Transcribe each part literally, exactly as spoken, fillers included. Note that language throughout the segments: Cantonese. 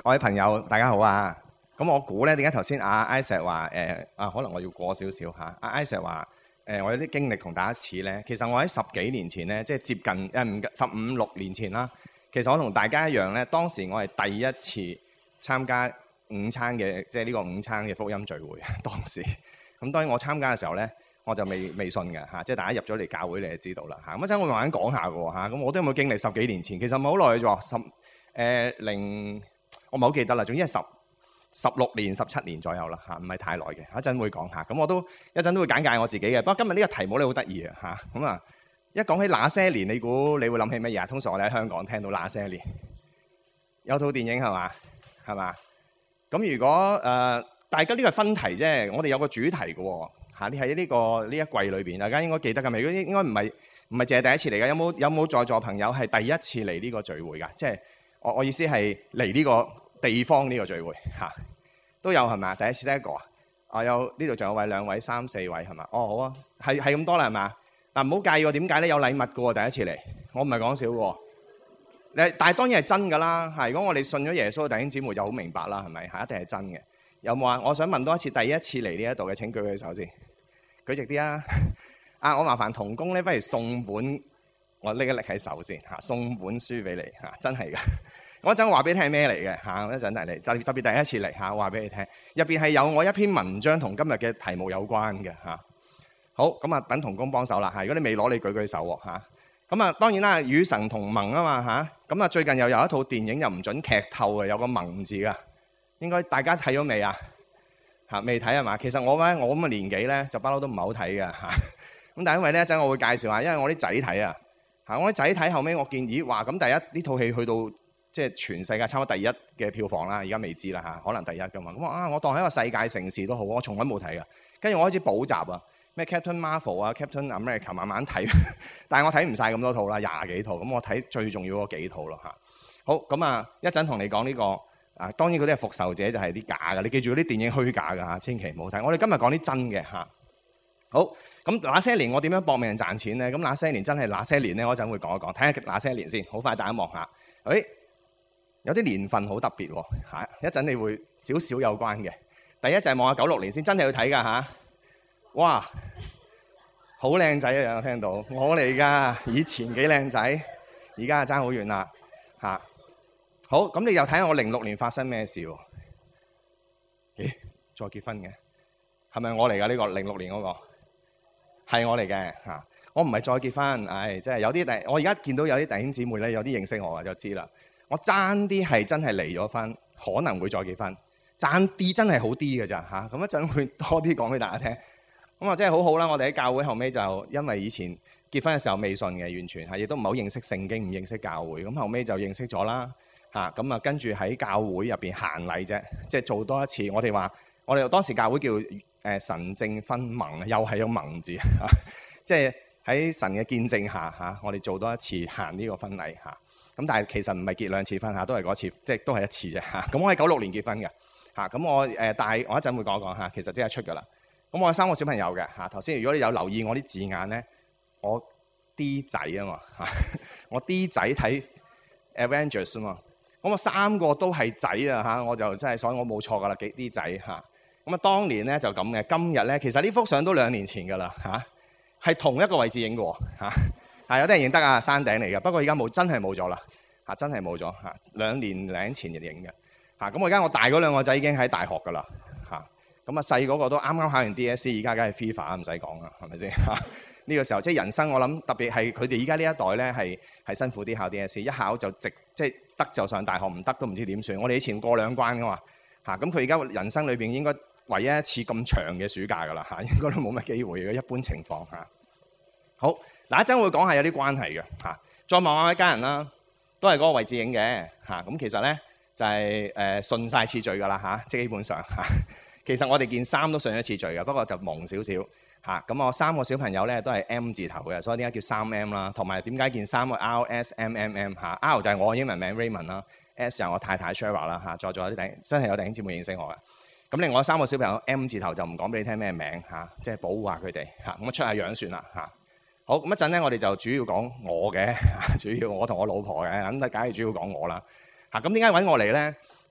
各位朋友，大家好啊！咁我估咧，點解頭先阿 Isaac 話誒啊？可能我要過少少嚇。阿 Isaac 話誒，我有啲經歷同大家似咧。其實我喺十幾年前咧，即係接近誒唔十五六年前啦。其實我同大家一樣咧，當時我係第一次參加午餐嘅，即係呢個午餐嘅福音聚會。當時咁當然我參加嘅時候咧，我就未未信嘅嚇，即係大家入咗嚟教會你就知道啦嚇。咁一陣我慢慢講下嘅喎嚇。咁我都有冇經歷十幾年前？其實唔係好耐啫喎，十誒零。我唔係好記得啦，總之係十十六年、十七年左右啦嚇，唔係太耐嘅。一陣會講下，咁我都一陣都會簡介我自己嘅。不過今日呢個題目咧好得意啊嚇，咁啊一講起那些年，你估你會諗起乜嘢啊？通常我哋喺香港聽到那些年，有套電影係嘛係嘛？咁如果誒、呃、大家呢個係分題啫，我哋有個主題嘅喎嚇，你喺呢個呢一季裏邊，大家應該記得㗎嘛？如果應該唔係唔係淨係第一次嚟嘅，有冇有冇在座朋友係第一次嚟呢個聚會㗎？即係我我意思係嚟呢個地方呢個聚會嚇都有係咪？第一次得一個啊？啊有呢度仲有位兩位三四位係嘛？哦好啊，係係咁多啦係嘛？嗱唔好介意喎，點解咧？有禮物嘅喎，第一次嚟，我唔係講笑喎。誒，但係當然係真㗎啦。係如果我哋信咗耶穌嘅弟兄姊妹就好明白啦，係咪？係一定係真嘅。有冇啊？我想問多一次，第一次嚟呢一度嘅請舉舉手先，舉直啲啊！啊，我麻煩同工咧，不如送本我拎一拎喺手先嚇，送本書俾你嚇，真係㗎。我一陣話俾你聽咩嚟嘅嚇，一陣提你特特別第一次嚟嚇，話俾你聽，入邊係有我一篇文章同今日嘅題目有關嘅嚇。好，咁啊等同工幫手啦嚇，如果你未攞，你舉舉手喎嚇。咁啊當然啦，與神同盟啊嘛嚇。咁啊最近又有一套電影又唔準劇透嘅，有個盟字㗎，應該大家睇咗未啊？嚇未睇係嘛？其實我咧我咁嘅年紀咧就不嬲都唔係好睇嘅嚇。咁但係因為呢一陣我會介紹下，因為我啲仔睇啊嚇，我啲仔睇後尾我建議話咁第一呢套戲去到即係全世界差唔多第一嘅票房啦，而家未知啦嚇，可能第一㗎嘛。咁啊，我當係一個世界城市都好，我從來冇睇㗎。跟住我開始補習啊，咩 Captain Marvel 啊、Captain America 慢慢睇，但係我睇唔晒咁多套啦，廿幾套。咁我睇最重要嗰幾套咯嚇。好，咁啊，一陣同你講呢個啊，當然嗰啲係復仇者就係啲假㗎，你記住嗰啲電影虛假㗎嚇，千祈唔好睇。我哋今日講啲真嘅嚇。好，咁那些年我點樣搏命賺錢咧？咁那些年真係那些年咧，我一陣會講一講，睇下那些年先。好快大家望下，誒。有啲年份好特別喎嚇，一陣你會少少有關嘅。第一就係望下九六年先，真係要睇㗎嚇。哇，好靚仔啊！我聽到我嚟㗎，以前幾靚仔，而家爭好遠啦嚇。好，咁你又睇下我零六年發生咩事喎？咦，再結婚嘅係咪我嚟㗎？呢個零六年嗰個係我嚟嘅嚇。我唔係再結婚，唉，即係有啲弟，我而家見到有啲弟兄姊妹咧，有啲認識我啊，就知啦。我爭啲係真係離咗婚，可能會再結婚，爭啲真係好啲嘅咋嚇。咁一陣會多啲講俾大家聽。咁啊，真係好好啦！我哋喺教會後尾就因為以前結婚嘅時候未信嘅，完全係亦都唔係好認識聖經，唔認識教會。咁後尾就認識咗啦嚇。咁啊，跟住喺教會入邊行禮啫，即係做多一次。我哋話我哋當時教會叫誒神證婚盟，又係個盟字嚇，即係喺神嘅見證下嚇，我哋做多一次行呢個婚禮嚇。咁但係其實唔係結兩次婚嚇，都係嗰次，即係都係一次啫嚇。咁我喺九六年結婚嘅嚇，咁我誒但係我一陣會講一講嚇，其實即係出㗎啦。咁我有三個小朋友嘅嚇。頭先如果你有留意我啲字眼咧，我 D 仔啊嘛嚇，我 D 仔睇 Avengers 啊嘛，咁我三個都係仔啊嚇，我就真係所以我冇錯㗎啦，幾 D 仔嚇。咁啊當年咧就咁嘅，今日咧其實呢幅相都兩年前㗎啦嚇，係同一個位置影嘅喎嚇。係有啲人認得啊，山頂嚟嘅，不過而家冇，真係冇咗啦嚇，真係冇咗嚇，兩年零前就影嘅嚇。咁我而家我大嗰兩個仔已經喺大學㗎啦嚇，咁啊細嗰個都啱啱考完 D S E， 而家梗係 FIFA 唔使講啦，係咪先嚇？呢個時候即係人生，我諗特別係佢哋依家呢一代咧係係辛苦啲考 D S E， 一考就直即係得就上大學，唔得都唔知點算。我哋以前過兩關㗎嘛嚇，咁佢而家人生裏邊應該唯一一次咁長嘅暑假㗎啦嚇，應該都冇乜機會嘅一般情況嚇。好。嗱，一陣會講下有啲關係嘅嚇，再望下一家人啦，都係嗰個位置影嘅嚇。咁其實咧就係誒順晒次序㗎啦嚇，即係基本上嚇。其實我哋件衫都順咗次序嘅，不過就蒙少少嚇。咁我三個小朋友咧都係 M 字頭嘅，所以點解叫三 M 啦？同埋點解件衫係 R S M M M 嚇 ？R 就係我英文名 Raymond 啦 ，S 就係我太太 Shara 啦嚇。再仲有啲弟真係有弟兄姊妹認識我嘅。咁另外三個小朋友 M 字頭就唔講俾你聽咩名嚇，即係保護下佢哋嚇。咁啊出下樣算啦嚇。好，咁一陣咧，我哋就主要講我嘅，主要我同我老婆嘅，咁就梗係主要講我啦。嚇，咁點解揾我嚟咧？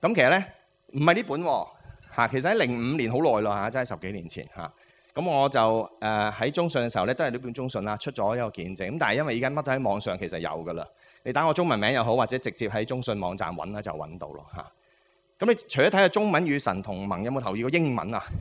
咁其實咧唔係呢本喎嚇，其實喺零五年好耐啦嚇，真係十幾年前嚇。咁我就誒喺、呃、中信嘅時候咧，都係呢本中信啦，出咗一個見證。咁但係因為而家乜都喺網上其實有噶啦，你打我中文名又好，或者直接喺中信網站揾啦就揾到咯嚇。咁你除咗睇下中文與神同盟，有冇留意過英文啊？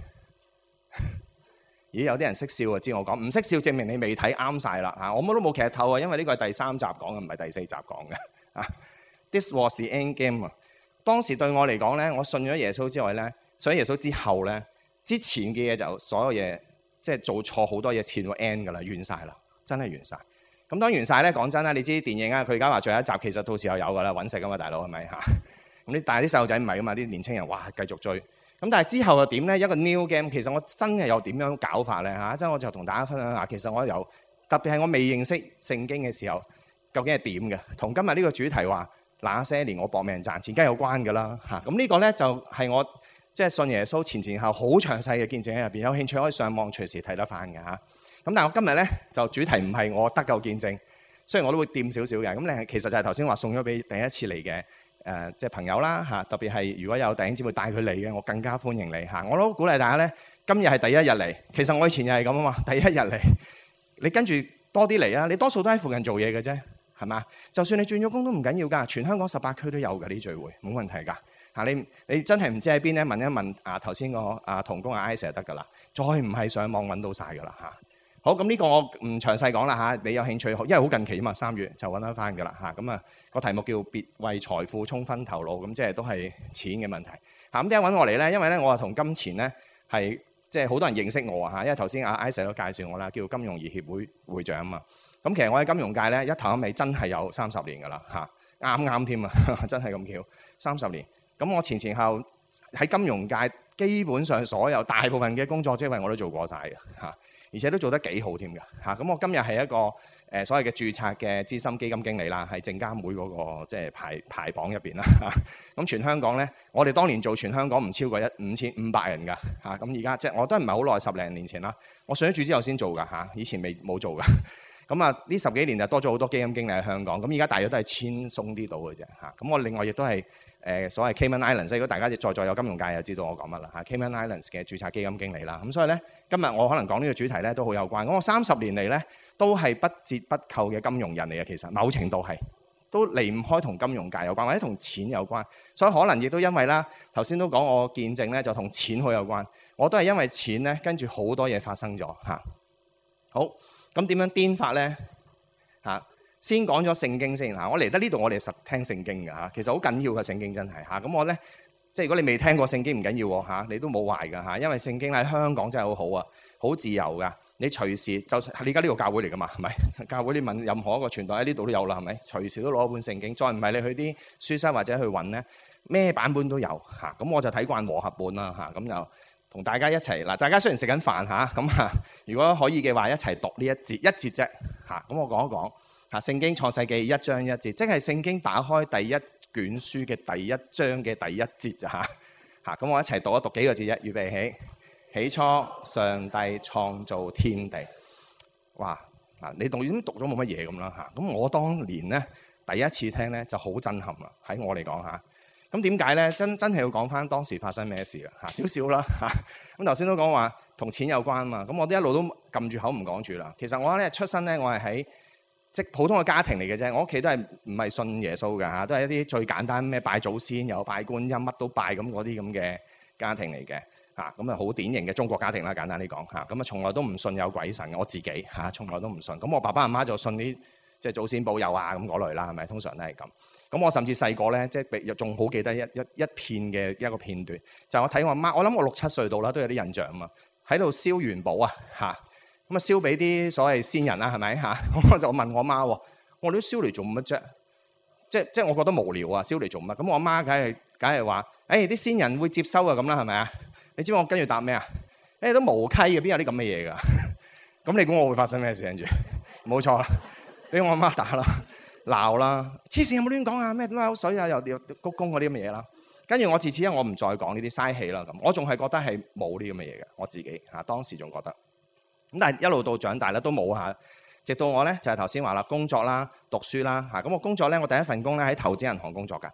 咦，有啲人識笑啊，知我講唔識笑，證明你未睇啱晒啦嚇。我乜都冇劇透啊，因為呢個係第三集講嘅，唔係第四集講嘅啊。This was the end game 啊！當時對我嚟講咧，我信咗耶穌之外咧，信咗耶穌之後咧，之前嘅嘢就所有嘢即係做錯好多嘢，前會 end 噶啦，完晒啦，真係完晒。咁當完晒咧，講真啦，你知電影啊，佢而家話最後一集，其實到時候有噶啦，揾食噶嘛，大佬係咪嚇？咁啲但係啲細路仔唔係噶嘛，啲年青人哇繼續追。咁但係之後又點咧？一個 new game， 其實我真係又點樣搞法咧嚇？即係我就同大家分享下，其實我有特別係我未認識聖經嘅時候，究竟係點嘅？同今日呢個主題話那些年我搏命賺錢，梗係有關㗎啦嚇。咁呢個咧就係我即係信耶穌前前後好詳細嘅見證喺入邊，有興趣可以上網隨時睇得翻嘅嚇。咁但係我今日咧就主題唔係我得救見證，雖然我都會掂少少嘅。咁你係其實就係頭先話送咗俾第一次嚟嘅。誒、呃，即係朋友啦嚇，特別係如果有弟兄姊妹帶佢嚟嘅，我更加歡迎你嚇。我都鼓勵大家咧，今日係第一日嚟。其實我以前又係咁啊嘛，第一日嚟，你跟住多啲嚟啊！你多數都喺附近做嘢嘅啫，係嘛？就算你轉咗工都唔緊要㗎，全香港十八區都有㗎啲聚會，冇問題㗎嚇。你你真係唔知喺邊咧，問一問啊頭先個啊同工阿 Isa 就得㗎啦，再唔係上網揾到晒㗎啦嚇。好，咁呢個我唔詳細講啦嚇，你有興趣，因為好近期啊嘛，三月就揾得翻㗎啦嚇。咁啊個題目叫別為財富沖昏頭腦，咁即係都係錢嘅問題嚇。咁點解揾我嚟咧？因為咧我係同金錢咧係即係好多人認識我啊嚇，因為頭先阿 Isa 都介紹我啦，叫金融業協會會長啊嘛。咁其實我喺金融界咧一頭一尾真係有三十年㗎啦嚇，啱啱添啊，真係咁巧三十年。咁我前前後喺金融界基本上所有大部分嘅工作職位我都做過晒嘅嚇。而且都做得幾好添㗎嚇，咁我今日係一個誒、呃、所謂嘅註冊嘅資深基金經理啦，係證監會嗰、那個即係排排榜入邊啦嚇。咁全香港咧，我哋當年做全香港唔超過一五千五百人㗎嚇。咁而家即係我都唔係好耐，十零年前啦，我上咗注之後先做㗎嚇，以前未冇做㗎。咁啊呢十幾年就多咗好多基金經理喺香港，咁而家大約都係千鬆啲到嘅啫嚇。咁我另外亦都係。誒所謂 Cayman Islands，如果大家在座有金融界就知道我講乜啦嚇。Cayman Islands 嘅註冊基金經理啦，咁所以咧今日我可能講呢個主題咧都好有關。咁我三十年嚟咧都係不折不扣嘅金融人嚟嘅，其實某程度係都離唔開同金融界有關，或者同錢有關。所以可能亦都因為啦，頭先都講我見證咧就同錢好有關。我都係因為錢咧跟住好多嘢發生咗嚇。好，咁點樣顛法咧嚇？先講咗聖經先嚇，我嚟得呢度，我哋實聽聖經嘅嚇，其實好緊要嘅聖經真係嚇。咁我咧，即係如果你未聽過聖經唔緊要喎嚇，你都冇壞㗎嚇，因為聖經喺香港真係好好啊，好自由㗎。你隨時就你而家呢個教會嚟㗎嘛，係咪？教會你問任何一個傳道喺呢度都有啦，係咪？隨時都攞一本聖經，再唔係你去啲書室或者去揾咧，咩版本都有嚇。咁我就睇慣和合本啦嚇，咁就同大家一齊嗱，大家雖然食緊飯嚇，咁嚇如果可以嘅話，一齊讀呢一節一節啫嚇。咁我講一講。嚇，聖經創世記一章一節，即係聖經打開第一卷書嘅第一章嘅第一節咋嚇嚇。咁我一齊讀一讀幾個字啫，預備起。起初上帝創造天地。哇嗱，你讀已經讀咗冇乜嘢咁啦嚇。咁我當年咧第一次聽咧就好震撼啦，喺我嚟講嚇。咁點解咧？真真係要講翻當時發生咩事啊嚇，少少啦嚇。咁頭先都講話同錢有關啊嘛。咁我都一路都撳住口唔講住啦。其實我咧出身咧，我係喺即普通嘅家庭嚟嘅啫，我屋企都係唔係信耶穌㗎嚇，都係一啲最簡單咩拜祖先又拜觀音乜都拜咁嗰啲咁嘅家庭嚟嘅嚇，咁啊好典型嘅中國家庭啦，簡單啲講嚇，咁啊從來都唔信有鬼神嘅，我自己嚇從來都唔信。咁我爸爸阿媽就信啲即係祖先保佑啊咁嗰類啦，係咪？通常都係咁。咁我甚至細個咧，即係仲好記得一一一片嘅一個片段，就係我睇我阿媽，我諗我六七歲到啦，都有啲印象啊嘛，喺度燒元寶啊嚇。咁啊燒俾啲所謂先人啦，係咪嚇？咁我就問我媽喎，我哋都燒嚟做乜啫？即即我覺得無聊啊，燒嚟做乜？咁我媽梗係梗係話，誒啲先人會接收啊咁啦，係咪啊？你知唔知我跟住答咩啊？誒都無稽嘅，邊有啲咁嘅嘢㗎？咁你估我會發生咩事跟住？冇錯啦，俾我阿媽打啦，鬧啦，黐線有冇亂講啊？咩撈口水啊，又又鞠躬嗰啲咁嘅嘢啦。跟住我自此我唔再講呢啲嘥氣啦咁，我仲係覺得係冇呢啲咁嘅嘢嘅，我自己嚇當時仲覺得。咁但係一路到長大咧都冇嚇，直到我咧就係頭先話啦，工作啦、讀書啦嚇。咁我工作咧，我第一份工咧喺投資銀行工作㗎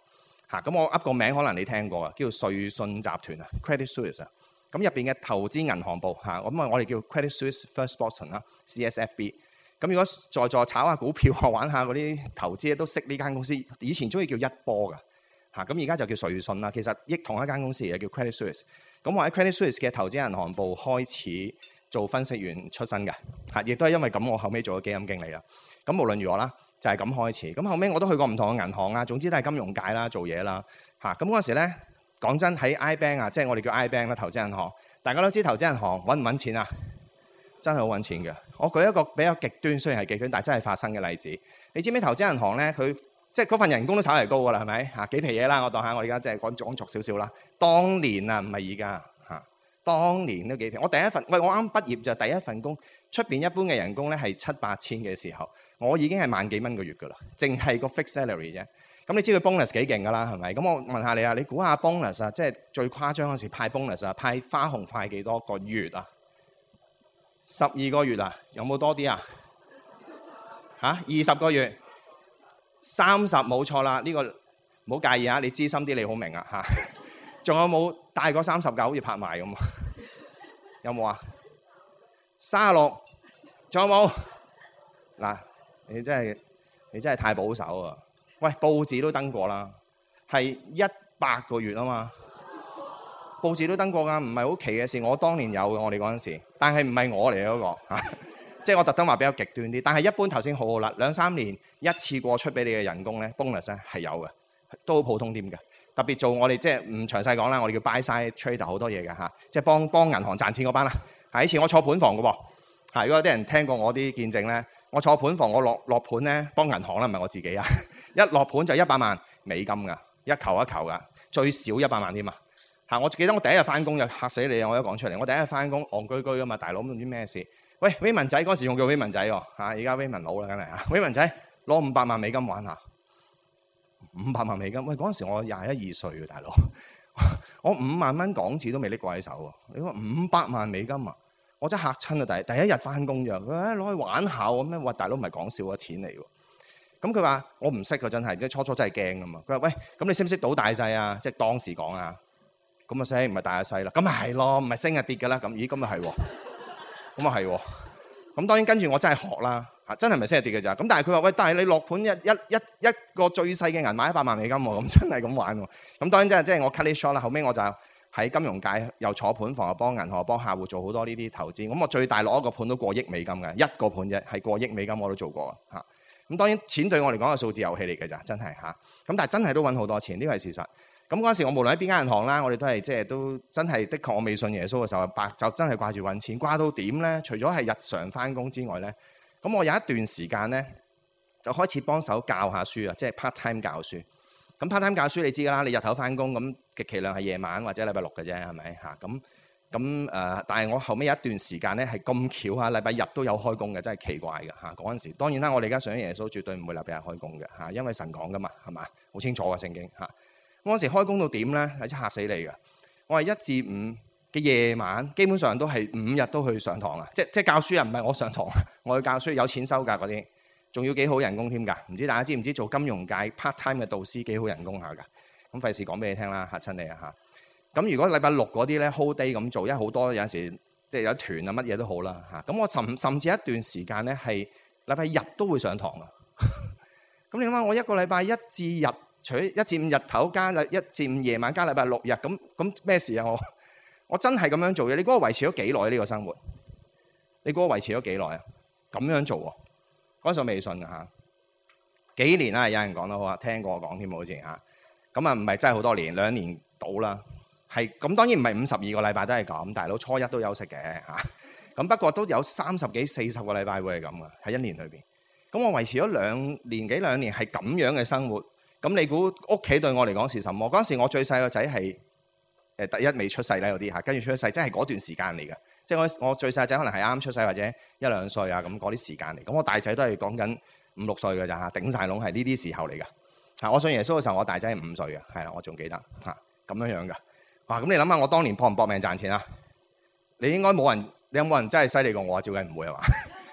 嚇。咁我噏個名可能你聽過啊，叫做瑞信集團啊 ，Credit Suisse 啊。咁入邊嘅投資銀行部嚇，咁啊我哋叫 Credit Suisse First Boston 啦 ，C S F B。咁如果在座炒下股票啊，玩下嗰啲投資都識呢間公司。以前中意叫一波㗎嚇，咁而家就叫瑞信啦。其實益同一間公司嚟嘅，叫 Credit Suisse。咁我喺 Credit Suisse 嘅投資銀行部開始做分析員出身嘅嚇，亦都係因為咁，我後尾做咗基金經理啦。咁無論如何啦，就係咁開始。咁後尾我都去過唔同嘅銀行啊，總之都係金融界啦做嘢啦嚇。咁嗰陣時咧，講真喺 iBank 啊，即係我哋叫 iBank 啦，投資銀行。大家都知投資銀行揾唔揾錢啊？真係好揾錢嘅。我舉一個比較極端，雖然係極端，但係真係發生嘅例子。你知唔知投資銀行咧，佢即係嗰份人工都稍為高㗎啦，係咪嚇？幾皮嘢啦，我當下我而家即係講講俗少少啦。當年啊，唔係而家嚇，當年都幾皮。我第一份喂，我啱畢業就第一份工，出邊一般嘅人工咧係七八千嘅時候，我已經係萬幾蚊個月㗎啦，淨係個 fixed salary 啫。咁你知佢 bonus 幾勁㗎啦，係咪？咁我問下你啊，你估下 bonus 啊，即係最誇張嗰時派 bonus 啊，派花紅派幾多個月啊？十二個月啊？有冇多啲啊？嚇，二十個月，三十冇錯啦。呢個唔好介意啊，你資深啲你好明啊嚇。仲有冇大過三十㗎？好似拍賣咁啊？有冇啊？三十六，仲有冇？嗱，你真係你真係太保守啊！喂，報紙都登過啦，係一百個月啊嘛，報紙都登過㗎，唔係好奇嘅事。我當年有嘅，我哋嗰陣時，但係唔係我嚟嘅嗰個嚇，即係我特登話比較極端啲。但係一般頭先好好啦，兩三年一次過出俾你嘅人工咧 bonus 咧係有嘅，都好普通啲嘅。特別做我哋即係唔詳細講啦，我哋叫 buy side trader 好多嘢嘅嚇，即係幫幫銀行賺錢嗰班啦。係以前我坐盤房嘅喎，嚇如果有啲人聽過我啲見證咧，我坐盤房我落落盤咧幫銀行啦，唔係我自己啊。一落盤就一百萬美金㗎，一球一球㗎，最少一百萬添啊！嚇，我記得我第一日翻工就嚇死你啊！我一講出嚟，我第一日翻工戇居居㗎嘛，大佬唔知咩事。喂，威文仔嗰時仲叫威文仔喎，嚇而家威文佬啦，梗係嚇。威文仔攞五百萬美金玩下，五百萬美金。喂，嗰陣時我廿一二歲㗎，大佬，我五萬蚊港紙都未拎過喺手喎。你話五百萬美金啊？我真係嚇親啊！第第一日翻工咋，佢誒攞去玩下咁咩？哇，大佬唔係講笑嘅錢嚟喎。咁佢話我唔識㗎，真係即係初初真係驚㗎嘛。佢話喂，咁你識唔識賭大細啊？即係當時講啊，咁啊識唔係大啊細啦。咁咪係咯，唔係升啊跌㗎啦。咁咦，咁咪係喎，咁啊係喎。咁當然跟住我真係學啦，嚇真係唔係升啊跌嘅咋。咁但係佢話喂，但係你落盤一一一一個最細嘅銀買一百萬美金喎，咁真係咁玩喎。咁當然真係即係我 cut it short 啦。後尾我就喺金融界又坐盤房，又幫銀行、幫客戶做好多呢啲投資。咁我最大攞一個盤都過億美金嘅，一個盤啫係過億美金我都做過嚇。咁當然錢對我嚟講係數字遊戲嚟嘅咋，真係嚇。咁但係真係都揾好多錢，呢個係事實。咁嗰陣時我無論喺邊間銀行啦，我哋都係即係都真係的確，我未信耶穌嘅時候，白就真係掛住揾錢，掛到點咧？除咗係日常翻工之外咧，咁我有一段時間咧就開始幫手教下書啊，即係 part time 教書。咁 part time 教書你知㗎啦，你日頭翻工咁極其量係夜晚或者禮拜六嘅啫，係咪嚇？咁咁誒，但係我後尾有一段時間咧係咁巧嚇，禮拜日都有開工嘅，真係奇怪嘅嚇。嗰陣時當然啦，我哋而家信咗耶穌，絕對唔會禮拜日開工嘅嚇，因為神講㗎嘛，係嘛？好清楚嘅聖經嚇。嗰陣時開工到點咧？係真嚇死你㗎！我係一至五嘅夜晚，基本上都係五日都去上堂啊！即即教書啊，唔係我上堂，我去教書有錢收㗎嗰啲，仲要幾好人工添㗎。唔知大家知唔知做金融界 part time 嘅導師幾好人工下㗎？咁費事講俾你聽啦，嚇親你啊嚇！咁如果禮拜六嗰啲咧 whole day 咁做，因為好多有陣時即係有團啊乜嘢都好啦嚇。咁我甚甚至一段時間咧係禮拜日都會上堂啊。咁你諗下，我一個禮拜一至日，除咗一至五日頭加一至五夜晚加禮拜六日，咁咁咩事啊？我我真係咁樣做嘅。你估我維持咗幾耐呢個生活？你估我維持咗幾耐啊？咁樣做喎，嗰陣時未信㗎嚇。幾年啦？有人講得好啊，聽過我講添好似嚇。咁啊唔係真係好多年，兩年到啦。係咁，當然唔係五十二個禮拜都係咁，大佬初一都休息嘅嚇。咁不過都有三十幾、四十個禮拜會係咁嘅，喺一年裏邊。咁我維持咗兩年幾兩年係咁樣嘅生活。咁你估屋企對我嚟講是什麼？嗰陣時我最細個仔係誒第一未出世咧，有啲嚇，跟住出咗世，即係嗰段時間嚟嘅。即係我我最細仔可能係啱出世或者一兩歲啊，咁嗰啲時間嚟。咁我大仔都係講緊五六歲嘅咋嚇，頂晒籠係呢啲時候嚟㗎。嚇，我信耶穌嘅時候，我大仔係五歲嘅，係啦，我仲記得嚇咁樣樣㗎。哇！咁你諗下，我當年搏唔搏命賺錢啊？你應該冇人，你有冇人真係犀利過我啊？照計唔會係嘛？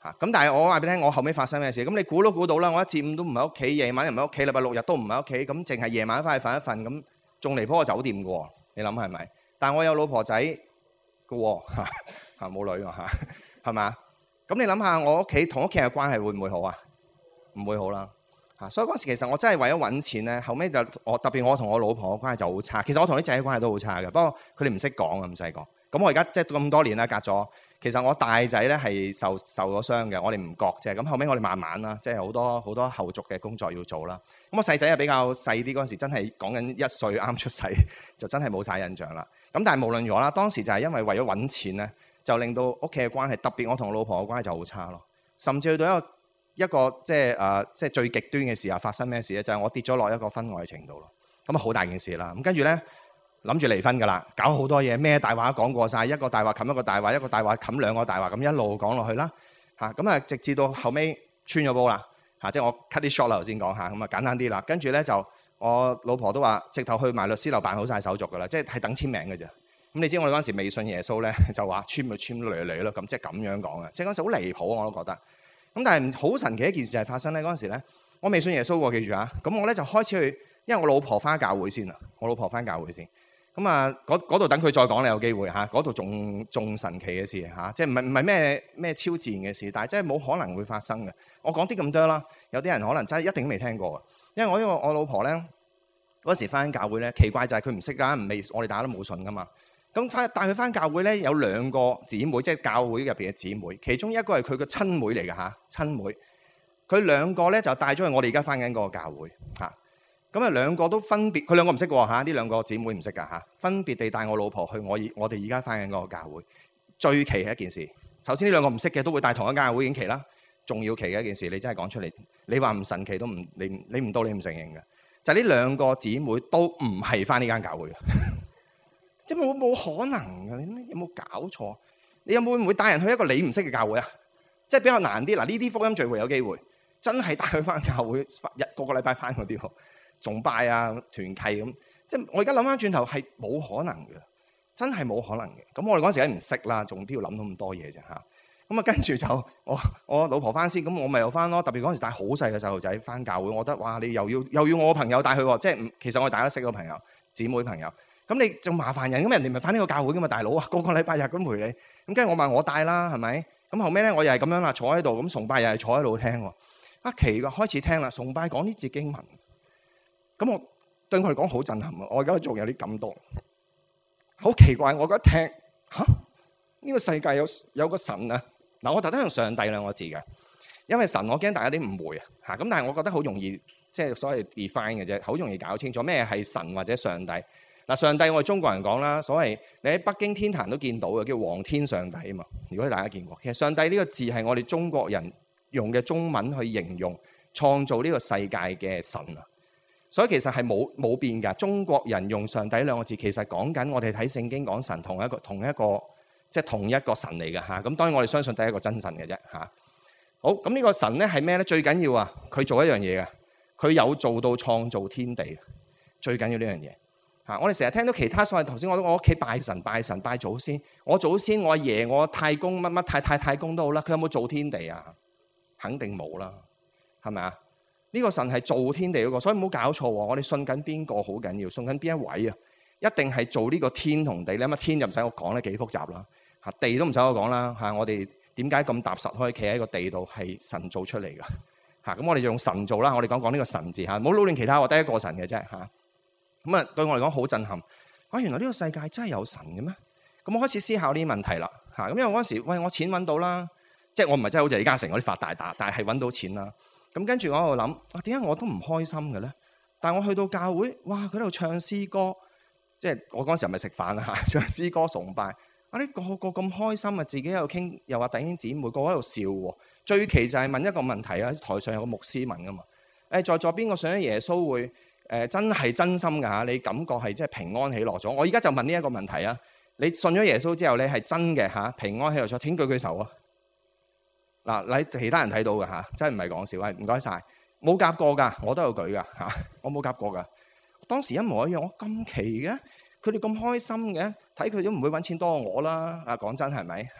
嚇。咁但係我話俾你聽，我後尾發生咩事？咁你估都估到啦。我一至五都唔喺屋企，夜晚又唔喺屋企，禮拜六日都唔喺屋企，咁淨係夜晚翻去瞓一瞓，咁仲離譜個酒店嘅喎。你諗係咪？但係我有老婆仔嘅喎，嚇嚇冇女喎嚇，係咪啊？咁你諗下，我屋企同屋企人嘅關係會唔會好啊？唔會好啦。所以嗰時其實我真係為咗揾錢咧，後尾就我特別我同我老婆嘅關係就好差。其實我同啲仔嘅關係都好差嘅，不過佢哋唔識講啊，咁細個。咁我而家即係咁多年啦，隔咗。其實我大仔咧係受受咗傷嘅，我哋唔覺啫。咁後尾我哋慢慢啦，即係好多好多後續嘅工作要做啦。咁我細仔係比較細啲嗰陣時，真係講緊一歲啱出世，就真係冇晒印象啦。咁但係無論如何啦，當時就係因為為咗揾錢咧，就令到屋企嘅關係，特別我同我老婆嘅關係就好差咯，甚至去到一個。一個即係誒，即係最極端嘅時候發生咩事咧？就係、是、我跌咗落一個婚外情度咯。咁啊好大件事啦。咁跟住咧諗住離婚㗎啦，搞好多嘢，咩大話講過晒，一個大話冚一個大話，一個大話冚兩個大話，咁一路講落去啦。嚇咁啊，直至到後尾穿咗煲啦。嚇，即係我 cut 啲 short 啦，頭先講下，咁啊簡單啲啦。跟住咧就我老婆都話，直頭去埋律師樓辦好晒手續㗎啦，即係係等簽名㗎啫。咁你知我哋嗰陣時未信耶穌咧，就話簽咪簽嚟嚟咯。咁即係咁樣講嘅，即係嗰陣時好離譜，我都覺得。咁但係好神奇一件事係發生咧，嗰陣時咧，我未信耶穌喎，記住啊！咁我咧就開始去，因為我老婆翻教會先啊，我老婆翻教會先。咁啊，嗰度等佢再講你有機會嚇，嗰度仲仲神奇嘅事嚇，即係唔係唔係咩咩超自然嘅事，但係真係冇可能會發生嘅。我講啲咁多啦，有啲人可能真係一定未聽過嘅，因為我呢個我老婆咧嗰時翻教會咧，奇怪就係佢唔識㗎，唔未我哋大家都冇信㗎嘛。咁翻帶佢翻教會咧，有兩個姊妹，即係教會入邊嘅姊妹，其中一個係佢嘅親妹嚟嘅嚇，親妹。佢兩個咧就帶咗去我哋而家翻緊嗰個教會嚇。咁啊兩個都分別，佢兩個唔識嘅喎嚇，呢兩個姊妹唔識㗎嚇，分別地帶我老婆去我我哋而家翻緊嗰個教會。最奇係一件事，首先呢兩個唔識嘅都會帶同一間教會已經奇啦。重要奇嘅一件事，你真係講出嚟，你話唔神奇都唔你你唔到你唔承認嘅，就係呢兩個姊妹都唔係翻呢間教會嘅。即係冇冇可能㗎？你有冇搞錯？你有冇會唔會帶人去一個你唔識嘅教會啊？即係比較難啲。嗱，呢啲福音聚會有機會，真係帶佢翻教會，日個個禮拜翻嗰啲崇拜啊、團契咁。即係我而家諗翻轉頭係冇可能嘅，真係冇可能嘅。咁我哋嗰陣時梗唔識啦，仲邊度諗到咁多嘢啫嚇？咁啊跟住就我我老婆翻先，咁我咪又翻咯。特別嗰陣時帶好細嘅細路仔翻教會，我覺得哇！你又要又要我朋友帶佢喎，即係其實我哋大家都識個朋友，姊妹朋友。咁你仲麻煩人，咁人哋咪翻呢個教會噶嘛，大佬啊，個個禮拜日咁陪你，咁跟住我問我帶啦，係咪？咁後尾咧，我又係咁樣啦，坐喺度，咁崇拜又係坐喺度聽喎。啊奇嘅，開始聽啦，崇拜講啲節經文，咁我對我嚟講好震撼啊！我而家仲有啲感動，好奇怪，我覺得聽嚇呢個世界有有個神啊！嗱，我特登用上帝兩個字嘅，因為神我驚大家啲誤會啊嚇，咁但係我覺得好容易即係所謂 define 嘅啫，好容易搞清楚咩係神或者上帝。嗱，上帝我哋中國人講啦，所謂你喺北京天壇都見到嘅，叫皇天上帝啊嘛。如果大家見過，其實上帝呢個字係我哋中國人用嘅中文去形容創造呢個世界嘅神啊。所以其實係冇冇變㗎。中國人用上帝兩個字，其實講緊我哋睇聖經講神同一個同一個即係同一個神嚟嘅嚇。咁當然我哋相信第一個真神嘅啫嚇。好，咁呢個神咧係咩咧？最緊要啊，佢做一樣嘢嘅，佢有做到創造天地，最緊要呢樣嘢。嚇！我哋成日聽到其他所謂頭先，我我屋企拜神、拜神、拜祖先，我祖先、我阿爺、我太公乜乜太太太公都好啦，佢有冇做天地啊？肯定冇啦，係咪啊？呢個神係做天地嗰個，所以唔好搞錯喎。我哋信緊邊個好緊要？信緊邊一位啊？一定係做呢個天同地咧。咁啊天就唔使我講咧，幾複雜啦。嚇，地都唔使我講啦。嚇，我哋點解咁踏實可以企喺個地度係神做出嚟㗎？嚇，咁我哋就用神做啦。我哋講講呢個神字嚇，唔好撈亂其他，我得一個神嘅啫嚇。咁啊，對我嚟講好震撼。啊，原來呢個世界真係有神嘅咩？咁我開始思考呢啲問題啦。嚇，咁因為嗰陣時，喂，我錢揾到啦，即係我唔係真係好似李嘉誠嗰啲發大達，但係係揾到錢啦。咁跟住我喺度諗，啊，點解我都唔開心嘅咧？但係我去到教會，哇，佢喺度唱詩歌，即係我嗰陣時係咪食飯啊？唱詩歌崇拜，啊，呢個個咁開心啊，自己喺度傾，又話弟兄姊妹個個喺度笑喎。最奇就係問一個問題啊，台上有個牧師問噶嘛，誒，在座邊個想耶穌會？誒、呃、真係真心㗎嚇，你感覺係即係平安喜樂咗。我而家就問呢一個問題啊，你信咗耶穌之後，你係真嘅嚇平安喜樂咗？請舉舉手啊！嗱，你其他人睇到㗎嚇，真係唔係講笑，係唔該晒。冇夾過㗎，我都有舉㗎嚇，我冇夾過㗎。當時一模一樣，我咁奇嘅，佢哋咁開心嘅，睇佢都唔會揾錢多過我啦。啊，講真係咪嚇？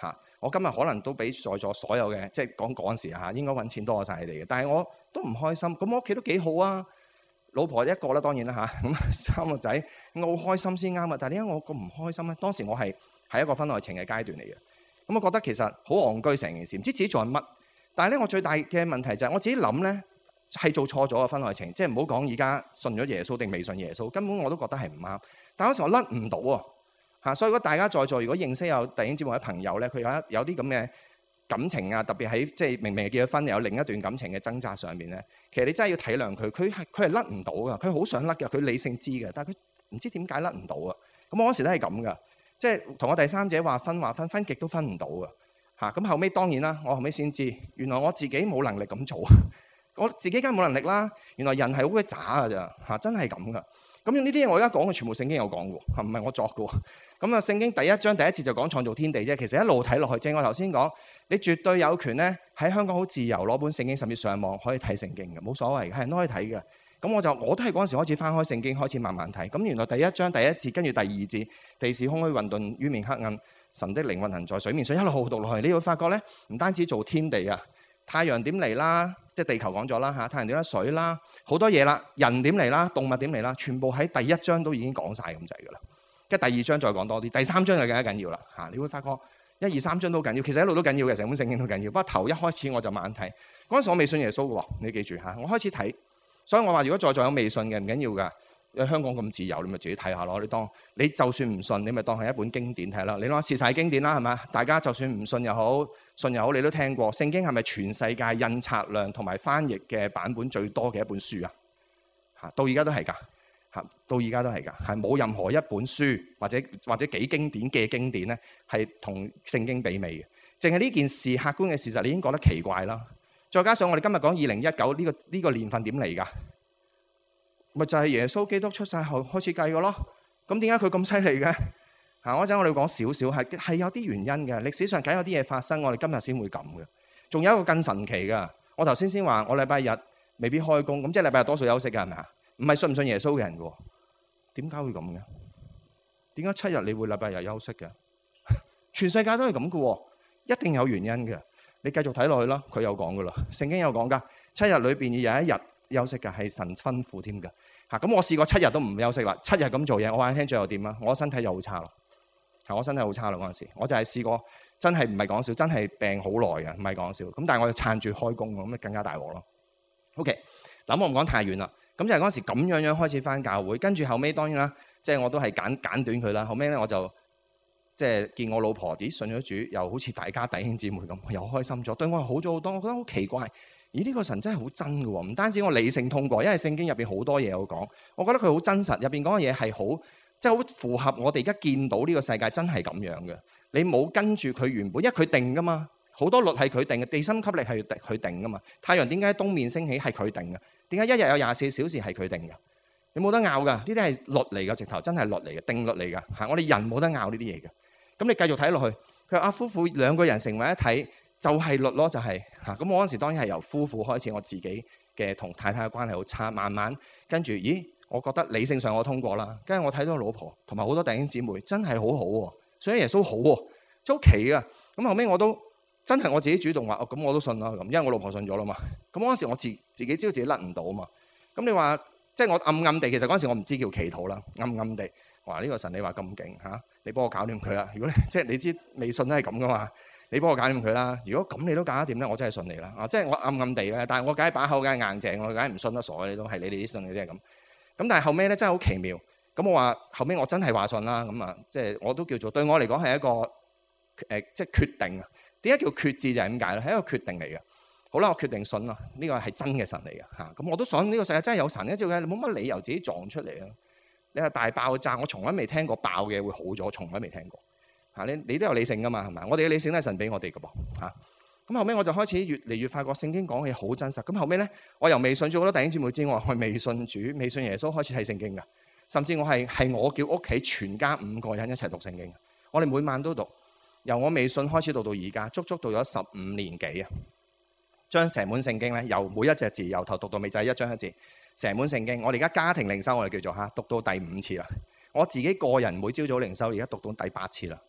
我今日可能都比在座所有嘅，即係講嗰陣時嚇，應該揾錢多過晒你哋嘅。但係我都唔開心。咁我屋企都幾好啊，老婆一個啦，當然啦嚇。咁三個仔，我好開心先啱啊。但係點解我咁唔開心咧？當時我係係一個婚外情嘅階段嚟嘅。咁我覺得其實好戇居成件事，唔知自己做緊乜。但係咧，我最大嘅問題就係我自己諗咧係做錯咗嘅婚外情，即係唔好講而家信咗耶穌定未信耶穌，根本我都覺得係唔啱。但係嗰時我甩唔到啊嚇，所以如果大家在座如果認識有弟兄姊妹或者朋友咧，佢有一有啲咁嘅感情啊，特別喺即係明明係結咗婚有另一段感情嘅掙扎上面咧，其實你真係要體諒佢，佢係佢係甩唔到㗎，佢好想甩㗎，佢理性知嘅，但係佢唔知點解甩唔到啊。咁我嗰時都係咁㗎，即係同我第三者話分話分分極都分唔到㗎嚇。咁後尾當然啦，我後尾先知原來我自己冇能力咁做，我自己梗係冇能力啦。原來人係好鬼渣㗎咋嚇，真係咁㗎。咁呢啲嘢我而家講嘅全部聖經有講喎，唔係我作嘅喎。咁啊，聖經第一章第一節就講創造天地啫。其實一路睇落去，正我頭先講，你絕對有權咧喺香港好自由攞本聖經，甚至上網可以睇聖經嘅，冇所謂嘅，係人都可以睇嘅。咁我就我都係嗰陣時開始翻開聖經，開始慢慢睇。咁原來第一章第一節跟住第二節，地是空虛混沌，淵面黑暗，神的靈運行在水面上，一路好讀落去，你會發覺咧，唔單止做天地啊，太陽點嚟啦，即係地球講咗啦嚇，太陽點啦，水啦，好多嘢啦，人點嚟啦，動物點嚟啦，全部喺第一章都已經講晒咁滯㗎啦。跟住第二章再講多啲，第三章就更加緊要啦嚇。你會發覺一二三章都緊要，其實一路都緊要嘅，成本聖經都緊要。不過頭一開始我就慢睇，嗰陣時我未信耶穌嘅喎，你記住嚇。我開始睇，所以我話如果在座有未信嘅唔緊要㗎，因為香港咁自由，你咪自己睇下咯。你當你就算唔信，你咪當係一本經典睇啦。你攞事實係經典啦，係咪？大家就算唔信又好，信又好，你都聽過。聖經係咪全世界印刷量同埋翻譯嘅版本最多嘅一本書啊？嚇，到而家都係㗎。嚇，到而家都係㗎，係冇任何一本書或者或者幾經典嘅經典咧，係同聖經媲美嘅。淨係呢件事客觀嘅事實，你已經覺得奇怪啦。再加上我哋今日講二零一九呢個呢個年份點嚟㗎？咪就係耶穌基督出世後開始計㗎咯。咁點解佢咁犀利嘅？嚇，嗰陣我哋講少少係係有啲原因嘅。歷史上梗有啲嘢發生，我哋今日先會咁嘅。仲有一個更神奇㗎。我頭先先話我禮拜日未必開工，咁即係禮拜日多數休息㗎，係咪啊？唔係信唔信耶穌嘅人喎，點解會咁嘅？點解七日你會禮拜日休息嘅？全世界都係咁嘅喎，一定有原因嘅。你繼續睇落去啦，佢有講噶啦，聖經有講噶，七日裏邊要有一日休息嘅，係神吩咐添嘅。嚇，咁我試過七日都唔休息啦，七日咁做嘢，我話你聽最後點啊？我身體又好差咯，係我身體好差咯嗰陣時，我就係試過真係唔係講笑，真係病好耐嘅，唔係講笑。咁但係我就撐住開工，咁咪更加大鑊咯。OK，嗱我唔講太遠啦。咁就係嗰陣時咁樣樣開始返教會，跟住後尾當然啦，即係我都係簡簡短佢啦。後尾咧我就即係見我老婆啲信咗主，又好似大家弟兄姊妹咁，又開心咗，對我係好咗好多。我覺得好奇怪，咦呢個神真係好真嘅喎！唔單止我理性通過，因為聖經入邊好多嘢有講，我覺得佢好真實，入邊講嘅嘢係好即係好符合我哋而家見到呢個世界真係咁樣嘅。你冇跟住佢原本，因為佢定㗎嘛，好多律係佢定嘅，地心吸力係佢定㗎嘛，太陽點解喺東面升起係佢定嘅。點解一日有廿四小時係佢定嘅？你冇得拗㗎，呢啲係律嚟嘅，直頭真係律嚟嘅，定律嚟㗎嚇。我哋人冇得拗呢啲嘢嘅。咁你繼續睇落去，佢話阿夫婦兩個人成為一體，就係律咯，就係嚇。咁我嗰陣時當然係由夫婦開始，我自己嘅同太太嘅關係好差，慢慢跟住，咦，我覺得理性上我通過啦。跟住我睇到老婆同埋好多弟兄姊妹真係好好喎，所以耶穌好喎，真係好奇㗎。咁後尾我都。真係我自己主動話，哦咁我都信啦咁，因為我老婆信咗啦嘛。咁嗰陣時我自自己知道自己甩唔到啊嘛。咁你話即係我暗暗地，其實嗰陣時我唔知叫祈禱啦，暗暗地話呢個神你話咁勁嚇，你幫我搞掂佢啦。如果你即係你知未信都係咁噶嘛，你幫我搞掂佢啦。如果咁你都搞得掂咧，我真係信你啦。啊，即係我暗暗地咧，但係我梗係把口梗係硬淨，我梗係唔信得傻嘅，你都係你哋啲信嘅啫咁。咁但係後尾咧真係好奇妙。咁我話後尾我真係話信啦。咁啊，即係我都叫做對我嚟講係一個誒、呃、即係決定啊。點解叫決志就係咁解咧？係一個決定嚟嘅。好啦，我決定信啦，呢個係真嘅神嚟嘅嚇。咁我都想呢個世界真係有神嘅，照計你冇乜理由自己撞出嚟啊！你話大爆炸，我從來未聽過爆嘅會好咗，從來未聽過嚇。你你都有理性噶嘛，係咪？我哋嘅理性都係神俾我哋嘅噃嚇。咁後尾我就開始越嚟越發覺聖經講嘅好真實。咁後尾咧，我由未信主好多弟兄姊妹之外，我未信主、未信耶穌開始睇聖經㗎。甚至我係係我叫屋企全家五個人一齊讀聖經。我哋每晚都讀。由我未信開始到到而家，足足到咗十五年幾啊！將成本聖經咧，由每一隻字由頭讀到尾，就係一章一字。成本聖經，我哋而家家庭靈修，我哋叫做嚇，讀到第五次啦。我自己個人每朝早靈修，而家讀到第八次啦。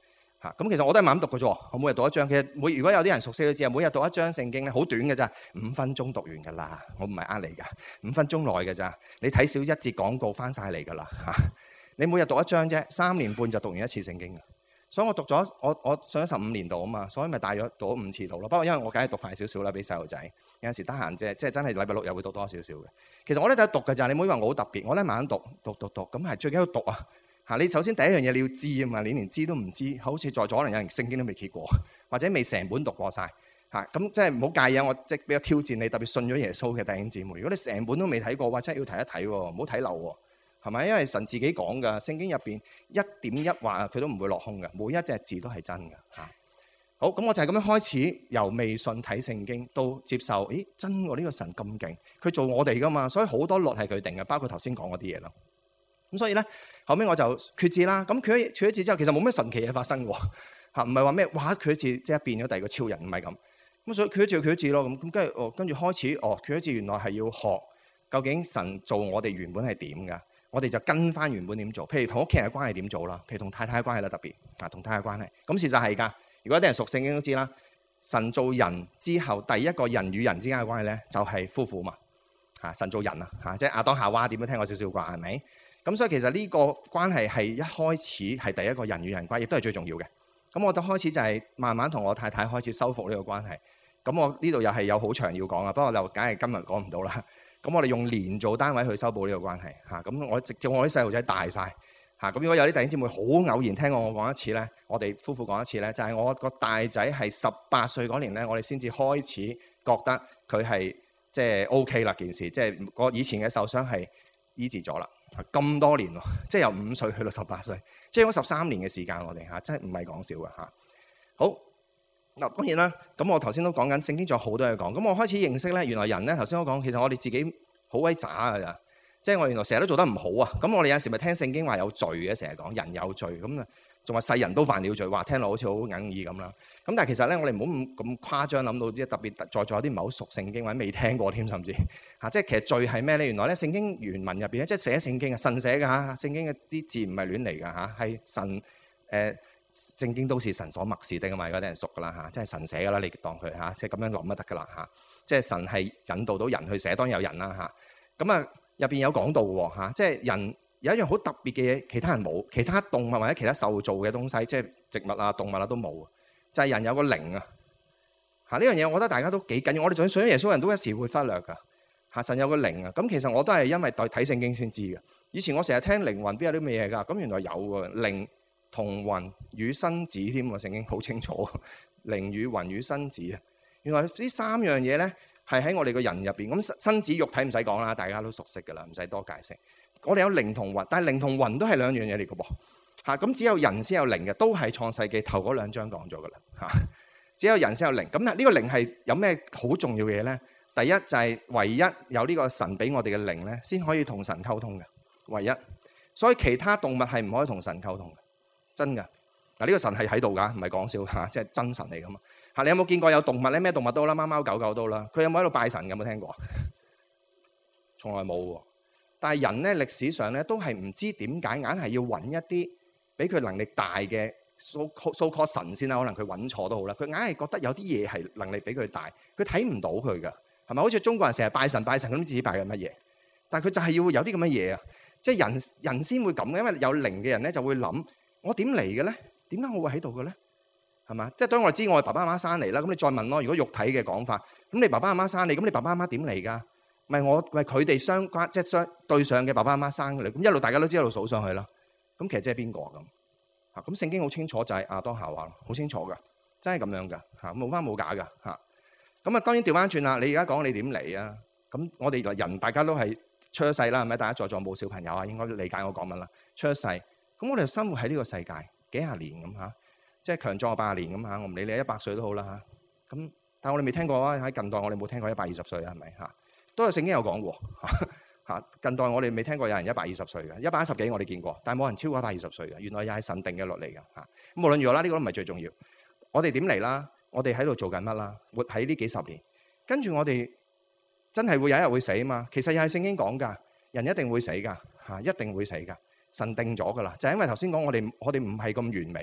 嚇。咁其實我都係慢慢讀嘅啫，我每日讀一章。其實每如果有啲人熟悉都知啊，每日讀一章聖經咧，好短嘅咋，五分鐘讀完㗎啦。我唔係呃你㗎，五分鐘內嘅咋。你睇少一節廣告翻晒嚟㗎啦嚇。你每日讀一章啫，三年半就讀完一次聖經㗎。所以我讀咗我我上咗十五年度啊嘛，所以咪大約讀咗五次度咯。不過因為我梗係讀快少少啦，俾細路仔有陣時得閒啫，即係真係禮拜六又會讀多少少嘅。其實我咧就係讀嘅咋，你唔好以為我好特別，我咧慢慢讀讀讀讀，咁係最緊要讀啊嚇！你首先第一樣嘢你要知啊嘛，你連知都唔知，好似在座可能有人聖經都未揭過，或者未成本讀過晒嚇，咁即係唔好介意啊！我即係比較挑戰你，特別信咗耶穌嘅弟兄姊妹，如果你成本都未睇過，哇！真係要睇一睇喎，唔好睇漏喎。係咪？因為神自己講㗎，聖經入邊一點一畫佢都唔會落空嘅，每一隻字都係真嘅嚇。好，咁我就係咁樣開始，由未信睇聖經到接受，咦真喎，呢個神咁勁，佢做我哋㗎嘛，所以好多律係佢定嘅，包括頭先講嗰啲嘢咯。咁所以咧，後尾我就決志啦。咁決決咗志之後，其實冇咩神奇嘢發生喎嚇，唔係話咩哇決咗志即係變咗第二個超人，唔係咁。咁所以決咗志決咗志咯，咁咁跟住哦，跟住開始哦，決咗志原來係要學究竟神做我哋原本係點㗎。我哋就跟翻原本點做，譬如同屋企人嘅關係點做啦，譬如同太太嘅關係啦，特別啊同太太嘅關係。咁事實係㗎，如果啲人熟聖經都知啦，神做人之後，第一個人與人之間嘅關係咧，就係夫婦嘛嚇。神做人啊嚇，即係亞當夏娃點都聽過少少啩，係咪？咁所以其實呢個關係係一開始係第一個人與人關係，亦都係最重要嘅。咁我就開始就係慢慢同我太太開始修復呢個關係。咁我呢度又係有好長要講啊，不過就梗係今日講唔到啦。咁我哋用年做單位去修補呢個關係嚇，咁我直至我啲細路仔大晒嚇，咁如果有啲弟兄姊妹好偶然聽過我講一次咧，我哋夫婦講一次咧，就係我個大仔係十八歲嗰年咧，我哋先至開始覺得佢係即係 OK 啦件事，即係我以前嘅受傷係醫治咗啦，咁多年喎，即係由五歲去到十八歲，即係用十三年嘅時間我哋嚇，真係唔係講笑嘅嚇。好。嗱當然啦，咁我頭先都講緊聖經仲有好多嘢講，咁我開始認識咧，原來人咧頭先我講，其實我哋自己好鬼渣㗎咋，即係我原來成日都做得唔好啊。咁我哋有陣時咪聽聖經話有罪嘅，成日講人有罪，咁啊仲話世人都犯了罪，話聽落好似好硬耳咁啦。咁但係其實咧，我哋唔好咁咁誇張諗到，即係特別在座有啲唔係好熟聖經或者未聽過添，甚至嚇，即係其實罪係咩咧？原來咧聖經原文入邊咧，即係寫聖經啊，神寫㗎嚇，聖經嘅啲字唔係亂嚟㗎嚇，係神誒。呃聖經都是神所默示的㗎嘛，有啲人熟㗎啦嚇，即係神寫㗎啦，你當佢嚇，即係咁樣諗就得㗎啦嚇，即係神係引導到人去寫，當然有人啦嚇。咁啊入邊有講到喎嚇，即係人有一樣好特別嘅嘢，其他人冇，其他動物或者其他受造嘅東西，即係植物啊、動物啊都冇，就係人有個靈啊嚇。呢樣嘢我覺得大家都幾緊要，我哋就算信咗耶穌人都一時會忽略㗎嚇。神有個靈啊，咁其實我都係因為睇聖經先知嘅。以前我成日聽靈魂邊有啲咩嘢㗎，咁原來有喎靈。同魂與身子添喎，聖經好清楚，靈與魂與身子啊！原來呢三樣嘢咧係喺我哋個人入邊。咁身子肉體唔使講啦，大家都熟悉㗎啦，唔使多解釋。我哋有靈同魂，但係靈同魂都係兩樣嘢嚟㗎噃嚇。咁只有人先有靈嘅，都係創世記頭嗰兩章講咗㗎啦嚇。只有人先有靈。咁呢個靈係有咩好重要嘅嘢咧？第一就係唯一有呢個神俾我哋嘅靈咧，先可以同神溝通嘅唯一。所以其他動物係唔可以同神溝通嘅。真㗎嗱，呢個神係喺度㗎，唔係講笑嚇，即係真神嚟㗎嘛嚇。你有冇見過有動物咧？咩動物都啦，貓貓狗狗都啦。佢有冇喺度拜神？有冇聽過？從來冇喎。但係人咧，歷史上咧都係唔知點解，硬係要揾一啲比佢能力大嘅 so so called 神先啦。可能佢揾錯都好啦。佢硬係覺得有啲嘢係能力比佢大，佢睇唔到佢㗎，係咪？好似中國人成日拜神拜神，咁唔知拜緊乜嘢？但係佢就係要有啲咁嘅嘢啊，即係人人先會咁嘅，因為有靈嘅人咧就會諗。我點嚟嘅咧？點解我會喺度嘅咧？係嘛？即係當我知我係爸爸媽媽生嚟啦，咁你再問咯。如果肉體嘅講法，咁你爸爸媽媽生你，咁你爸爸媽媽點嚟㗎？咪我咪佢哋相關，即係相對上嘅爸爸媽媽生嘅嚟。咁一路大家都知一路數上去啦。咁其實即係邊個咁？嚇咁聖經好清楚，就係亞當夏娃，好清楚㗎，真係咁樣㗎嚇，冇翻冇假㗎嚇。咁啊當然調翻轉啦，你而家講你點嚟啊？咁我哋人大家都係出咗世啦，係咪？大家在座冇小朋友啊，應該理解我講乜啦？出咗世。咁我哋生活喺呢個世界幾廿年咁嚇，即係強壯八十年咁嚇。我唔理你一百歲都好啦嚇。咁但係我哋未聽過啊，喺近代我哋冇聽過一百二十歲啊，係咪嚇？都有聖經有講過嚇。近代我哋未聽過有人一百二十歲嘅，一百一十幾我哋見過，但係冇人超過一百二十歲嘅。原來又係神定嘅律嚟㗎嚇。咁無論如何啦，呢個都唔係最重要。我哋點嚟啦？我哋喺度做緊乜啦？活喺呢幾十年，跟住我哋真係會有一日會死啊嘛。其實又係聖經講㗎，人一定會死㗎嚇，一定會死㗎。神定咗㗎啦，就係因為頭先講我哋我哋唔係咁完美啊，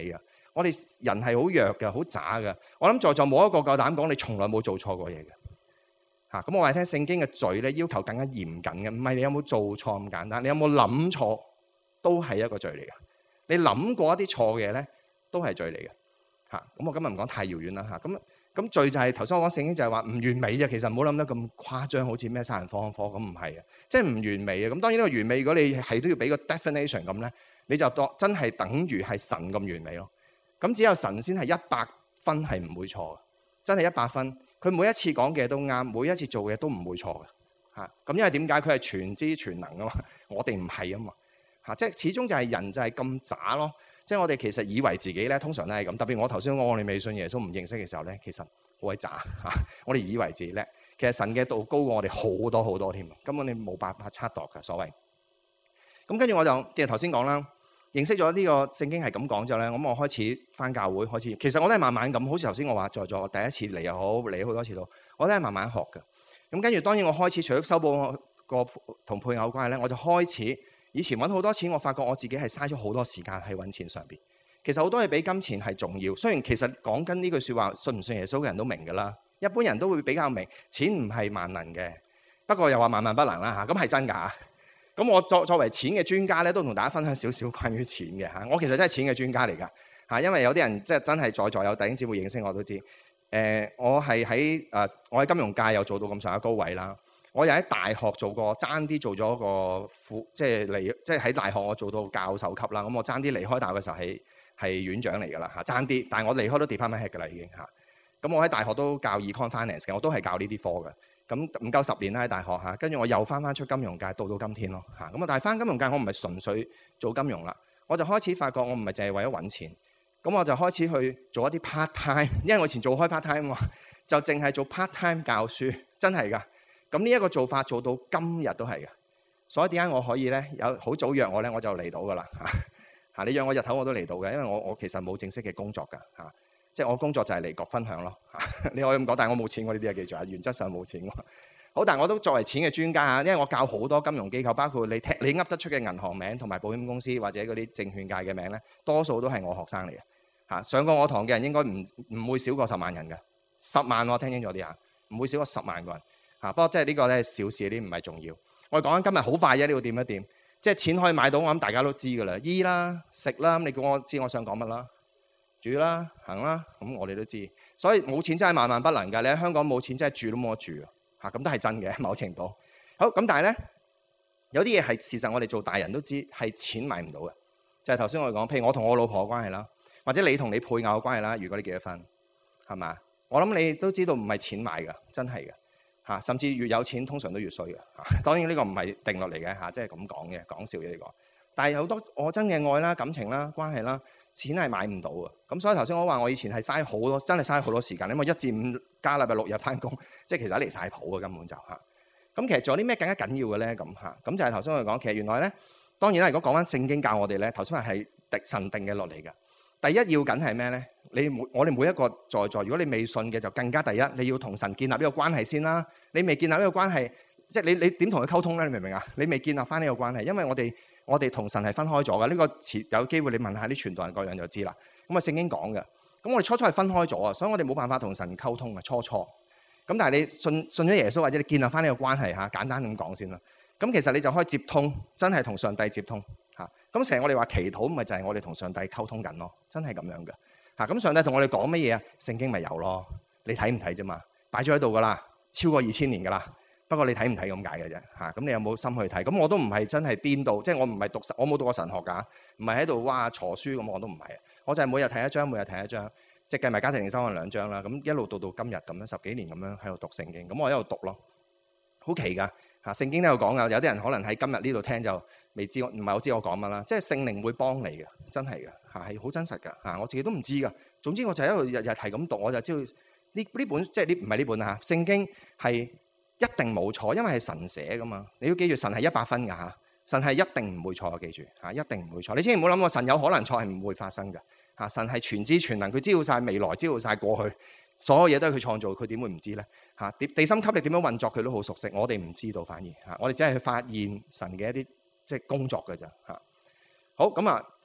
我哋人係好弱嘅，好渣嘅。我諗在座冇一個夠膽講你從來冇做錯過嘢嘅嚇。咁我話你聽聖經嘅罪咧，要求更加嚴謹嘅，唔係你有冇做錯咁簡單，你有冇諗錯都係一個罪嚟嘅。你諗過一啲錯嘅嘢咧，都係罪嚟嘅嚇。咁我今日唔講太遙遠啦嚇。咁咁罪就係頭先我講聖經就係話唔完美嘅，其實唔好諗得咁誇張，好似咩殺人放火咁，唔係嘅，即係唔完美嘅。咁當然呢個完美，如果你係都要俾個 definition 咁咧，你就當真係等於係神咁完美咯。咁只有神先係一百分係唔會錯嘅，真係一百分。佢每一次講嘅嘢都啱，每一次做嘅嘢都唔會錯嘅嚇。咁因為點解佢係全知全能啊嘛？我哋唔係啊嘛嚇，即係始終就係人就係咁渣咯。即係我哋其實以為自己咧，通常都係咁。特別我頭先講我哋未信耶穌唔認識嘅時候咧，其實好鬼渣嚇。我哋以為自己叻，其實神嘅道高過我哋好多好多添，根本你冇辦法測度嘅所謂。咁跟住我就即係頭先講啦，認識咗呢個聖經係咁講之後咧，咁我開始返教會，開始其實我都係慢慢咁，好似頭先我話在座第一次嚟又好，嚟好多次都，我都係慢慢學嘅。咁跟住當然我開始除咗修補個同配偶關係咧，我就開始。以前揾好多錢，我發覺我自己係嘥咗好多時間喺揾錢上邊。其實好多嘢比金錢係重要。雖然其實講緊呢句説話，信唔信耶穌嘅人都明㗎啦。一般人都會比較明，錢唔係萬能嘅。不過又話萬萬不能啦嚇，咁係真㗎嚇。咁我作作為錢嘅專家咧，都同大家分享少少關於錢嘅嚇。我其實真係錢嘅專家嚟㗎嚇，因為有啲人即係真係在座有弟兄姊妹認識我都知。誒、呃，我係喺誒，我喺金融界又做到咁上下高位啦。我又喺大學做過，爭啲做咗個副，即係離，即係喺大學我做到教授級啦。咁我爭啲離開大學嘅時候係係院長嚟㗎啦嚇，爭啲。但係我離開都 department head 㗎啦已經嚇。咁我喺大學都教 econ finance 嘅，我都係教呢啲科嘅。咁唔夠十年啦喺大學嚇，跟住我又翻翻出金融界，到到今天咯嚇。咁啊，但係翻金融界我唔係純粹做金融啦，我就開始發覺我唔係淨係為咗揾錢。咁我就開始去做一啲 part time，因為我以前做開 part time 嘛，就淨係做 part time 教書，真係㗎。咁呢一個做法做到今日都係嘅，所以點解我可以咧有好早約我咧，我就嚟到噶啦嚇嚇。你約我日頭我都嚟到嘅，因為我我其實冇正式嘅工作㗎嚇，即係我工作就係嚟各分享咯嚇。你可以咁講，但係我冇錢，我呢啲嘢記住啊，原則上冇錢。好，但係我都作為錢嘅專家啊，因為我教好多金融機構，包括你聽你噏得出嘅銀行名同埋保險公司或者嗰啲證券界嘅名咧，多數都係我學生嚟嘅嚇。上過我堂嘅人應該唔唔會少過十萬人嘅，十萬我聽清楚啲啊，唔會少過十萬個人。嚇，不過即係呢個咧小事，啲唔係重要。我哋講緊今日好快啫，呢個掂一掂，即係錢可以買到，我諗大家都知㗎啦。醫啦、食啦，咁你估我知我想講乜啦？住啦、行啦，咁我哋都知。所以冇錢真係萬萬不能㗎。你喺香港冇錢真係住都冇得住啊！咁都係真嘅，某程度。好咁，但係咧有啲嘢係事實，我哋做大人都知係錢買唔到嘅。就係頭先我哋講，譬如我同我老婆嘅關係啦，或者你同你配偶嘅關係啦。如果你結咗婚，係嘛？我諗你都知道唔係錢買㗎，真係嘅。嚇，甚至越有錢通常都越衰嘅嚇。當然呢個唔係定落嚟嘅嚇，即係咁講嘅，講笑嘅呢個。但係好多我真嘅愛啦、感情啦、關係啦，錢係買唔到嘅。咁所以頭先我話我以前係嘥好多，真係嘥好多時間。因為一至五加禮拜六日翻工，即係其實離晒譜嘅根本就嚇。咁其實仲有啲咩更加緊要嘅咧？咁嚇，咁就係頭先我哋講，其實原來咧，當然啦，如果講翻聖經教我哋咧，頭先話係神定嘅落嚟嘅。第一要緊係咩咧？你每我哋每一個在座，如果你未信嘅就更加第一，你要同神建立呢個關係先啦。你未建立呢個關係，即係你你點同佢溝通咧？你明唔明啊？你未建立翻呢個關係，因為我哋我哋同神係分開咗嘅。呢個詞有機會你問下啲傳道人各樣就知啦。咁啊聖經講嘅，咁我哋初初係分開咗啊，所以我哋冇辦法同神溝通啊，初初。咁但係你信信咗耶穌或者你建立翻呢個關係嚇，簡單咁講先啦。咁其實你就可以接通，真係同上帝接通嚇。咁成日我哋話祈禱，咪就係我哋同上帝溝通緊咯，真係咁樣嘅嚇。咁上帝同我哋講乜嘢啊？聖經咪有咯，你睇唔睇啫嘛？擺咗喺度噶啦，超過二千年噶啦。不過你睇唔睇咁解嘅啫嚇。咁你有冇心去睇？咁我都唔係真係顛倒，即係我唔係讀神，我冇讀過神學㗎，唔係喺度哇坐書咁，我都唔係。我就係每日睇一章，每日睇一章，即係計埋家庭靈修可能兩章啦。咁一路到到今日咁樣十幾年咁樣喺度讀聖經，咁我喺度讀咯，好奇㗎嚇。聖經都有講㗎，有啲人可能喺今日呢度聽就未知，唔係好知我講乜啦。即係聖靈會幫你嘅，真係嘅嚇，係好真實㗎嚇。我自己都唔知㗎。總之我就喺度日日係咁讀，我就知道呢呢本即係呢唔係呢本啊嚇。聖經係一定冇錯，因為係神寫㗎嘛。你要記住神係一百分㗎嚇，神係一定唔會錯，記住嚇，一定唔會錯。你千祈唔好諗過神有可能錯，係唔會發生㗎嚇。神係全知全能，佢知道晒未來，知道晒過去，所有嘢都係佢創造，佢點會唔知咧嚇？地地心吸力點樣運作，佢都好熟悉。我哋唔知道，反而嚇我哋只係去發現神嘅一啲即係工作㗎咋嚇。好咁啊，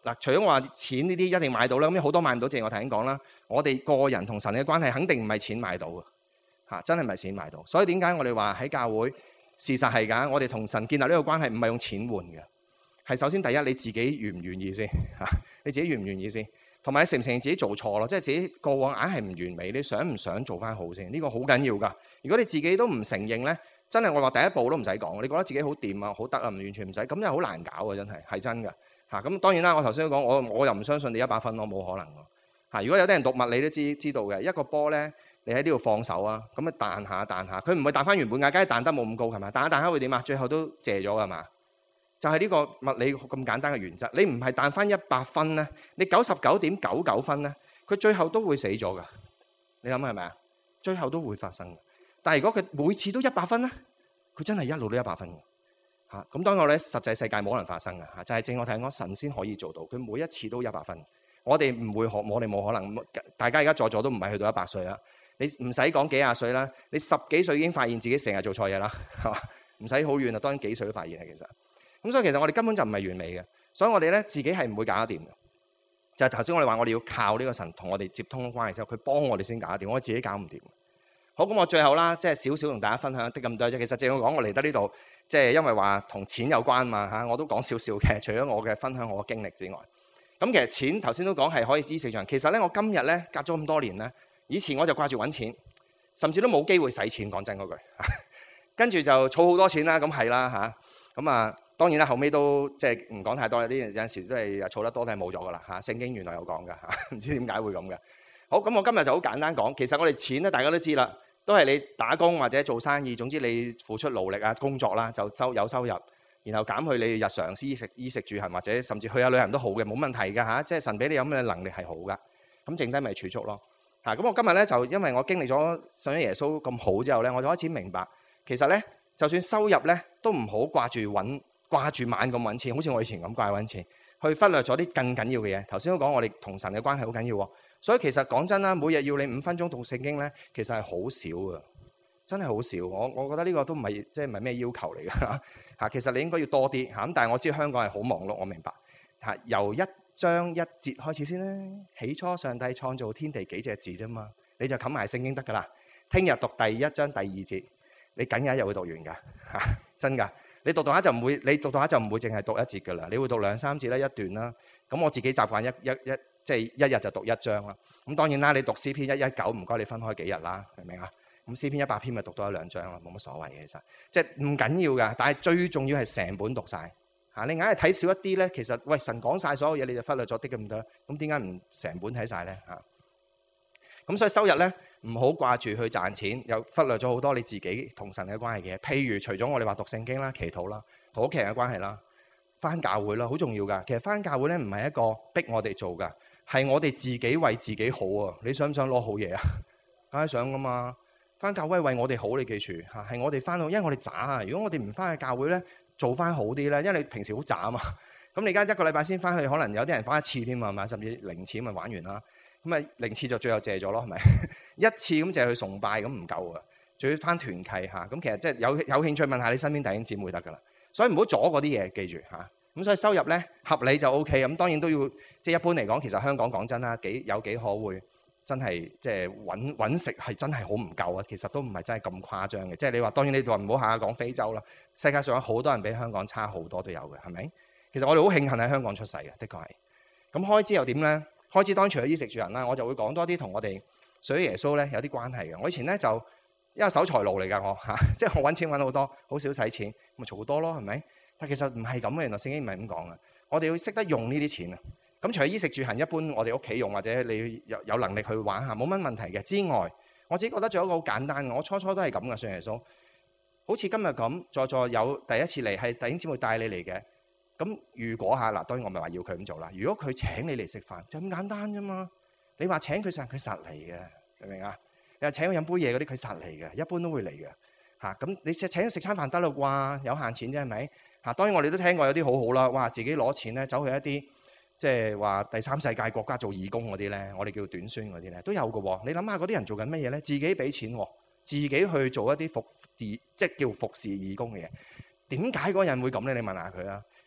嗱，除咗話錢呢啲一定買到啦，咁好多買唔到，正如我頭先講啦，我哋個人同神嘅關係肯定唔係錢買到嘅嚇，真係唔係錢買到。所以點解我哋話喺教會事實係㗎，我哋同神建立呢個關係唔係用錢換嘅，係首先第一你自己願唔願意先嚇，你自己願唔願意先，同埋你承唔承認自己做錯咯，即係自己過往硬係唔完美，你想唔想做翻好先？呢個好緊要㗎。如果你自己都唔承認咧，真係我話第一步都唔使講，你覺得自己好掂啊、好得啊，唔完全唔使，咁就好難搞啊！真係係真㗎嚇。咁當然啦，我頭先都講，我我又唔相信你一百分咯，冇可能嚇。如果有啲人讀物理都知知道嘅，一個波咧，你喺呢度放手啊，咁啊彈下彈下，佢唔會彈翻原本㗎，梗係彈得冇咁高係嘛？彈下彈下會點啊？最後都謝咗㗎嘛？就係呢個物理咁簡單嘅原則。你唔係彈翻一百分咧，你九十九點九九分咧，佢最後都會死咗㗎。你諗係咪啊？最後都會發生。但係如果佢每次都一百分咧，佢真係一路都一百分嘅嚇。咁當然我哋實際世界冇可能發生嘅嚇，就係正我睇講神先可以做到，佢每一次都一百分。我哋唔會學，我哋冇可能。大家而家在座都唔係去到一百歲啦，你唔使講幾廿歲啦，你十幾歲已經發現自己成日做錯嘢啦，係嘛？唔使好遠啊，當然幾歲都發現係其實。咁所以其實我哋根本就唔係完美嘅，所以我哋咧自己係唔會搞得掂嘅。就係頭先我哋話我哋要靠呢個神同我哋接通關係之後，佢幫我哋先搞得掂，我自己搞唔掂。好，咁我最後啦，即係少少同大家分享啲咁多啫。其實正我講，我嚟得呢度，即係因為話同錢有關嘛嚇，我都講少少嘅。除咗我嘅分享，我嘅經歷之外，咁其實錢頭先都講係可以衣食住行。其實咧，我今日咧隔咗咁多年咧，以前我就掛住揾錢，甚至都冇機會使錢。講真嗰句，跟住就儲好多錢啦。咁係啦嚇，咁啊當然啦，後尾都即係唔講太多啦。呢有陣時都係儲得多都係冇咗噶啦嚇。聖經原來有講噶嚇，唔知點解會咁嘅。好，咁我今日就好簡單講，其實我哋錢咧，大家都知啦。都係你打工或者做生意，總之你付出勞力啊、工作啦，就收有收入，然後減去你日常衣食衣食住行，或者甚至去下旅行都好嘅，冇問題㗎嚇。即係神俾你有咩能力係好㗎，咁剩低咪儲蓄咯嚇。咁我今日咧就因為我經歷咗信咗耶穌咁好之後咧，我就開始明白，其實咧就算收入咧都唔好掛住揾掛住猛咁揾錢，好似我以前咁掛揾錢，去忽略咗啲更緊要嘅嘢。頭先都講我哋同神嘅關係好緊要喎。所以其實講真啦，每日要你五分鐘讀聖經咧，其實係好少㗎，真係好少。我我覺得呢個都唔係即係唔係咩要求嚟㗎嚇。其實你應該要多啲嚇。咁但係我知道香港係好忙碌，我明白嚇。由一章一節開始先啦。起初上帝創造天地幾隻字啫嘛，你就冚埋聖經得㗎啦。聽日讀第一章第二節，你梗有一日會讀完㗎嚇，真㗎。你讀讀下就唔會，你讀讀下就唔會淨係讀一節㗎啦，你會讀兩三節啦，一段啦。咁我自己習慣一一一。即係一日就讀一章啦。咁當然啦，你讀詩篇一一九，唔該你分開幾日啦，明唔明啊？咁詩篇一百篇咪讀多一兩章啦，冇乜所謂嘅其實。即係唔緊要㗎，但係最重要係成本讀晒嚇。你硬係睇少一啲咧，其實喂神講晒所有嘢，你就忽略咗啲咁多。咁點解唔成本睇晒咧嚇？咁所以收入咧唔好掛住去賺錢，又忽略咗好多你自己同神嘅關係嘅。譬如除咗我哋話讀聖經啦、祈禱啦、同屋企人嘅關係啦、返教會啦，好重要㗎。其實返教會咧唔係一個逼我哋做㗎。係我哋自己為自己好啊！你想唔想攞好嘢啊？梗係想噶嘛！翻教會為我哋好，你記住嚇，係我哋翻到，因為我哋渣啊！如果我哋唔翻去教會咧，做翻好啲咧，因為你平時好渣啊嘛。咁你而家一個禮拜先翻去，可能有啲人翻一次添啊，係咪？甚至零次咪玩完啦。咁啊零次就最後謝咗咯，係咪？一次咁就係去崇拜咁唔夠啊，仲要翻團契嚇。咁其實即係有有興趣問下你身邊弟兄姊妹得噶啦。所以唔好阻嗰啲嘢，記住嚇。咁所以收入咧合理就 O K， 咁當然都要即係一般嚟講，其實香港講真啦，幾有幾可會真係即係揾揾食係真係好唔夠啊！其實都唔係真係咁誇張嘅，即係你話當然你話唔好下下講非洲啦，世界上有好多人比香港差好多都有嘅，係咪？其實我哋好慶幸喺香港出世嘅，的確係。咁開支又點咧？開支當然除咗衣食住行啦，我就會講多啲同我哋信耶穌咧有啲關係嘅。我以前咧就因為守財奴嚟㗎，我嚇，即係我揾錢揾好多，好少使錢，咪儲好多咯，係咪？但其實唔係咁嘅，原來聖經唔係咁講嘅。我哋要識得用呢啲錢啊。咁除咗衣食住行，一般我哋屋企用或者你有有能力去玩下，冇乜問題嘅。之外，我自己覺得仲有一個好簡單嘅。我初初都係咁嘅，信耶穌。好似今日咁，在座有第一次嚟係弟兄姊妹帶你嚟嘅。咁如果嚇嗱，當然我咪話要佢咁做啦。如果佢請你嚟食飯，就咁簡單啫嘛。你話請佢實，佢實嚟嘅，明唔明啊？你話請佢飲杯嘢嗰啲，佢實嚟嘅，一般都會嚟嘅。嚇咁你請佢食餐飯得啦啩？有限錢啫，係咪？嚇，當然我哋都聽過有啲好好啦，哇！自己攞錢咧走去一啲即係話第三世界國家做義工嗰啲咧，我哋叫短宣嗰啲咧都有嘅喎。你諗下嗰啲人做緊乜嘢咧？自己俾錢，自己去做一啲服侍，即係叫服侍義工嘅嘢。點解嗰人會咁咧？你問下佢啊。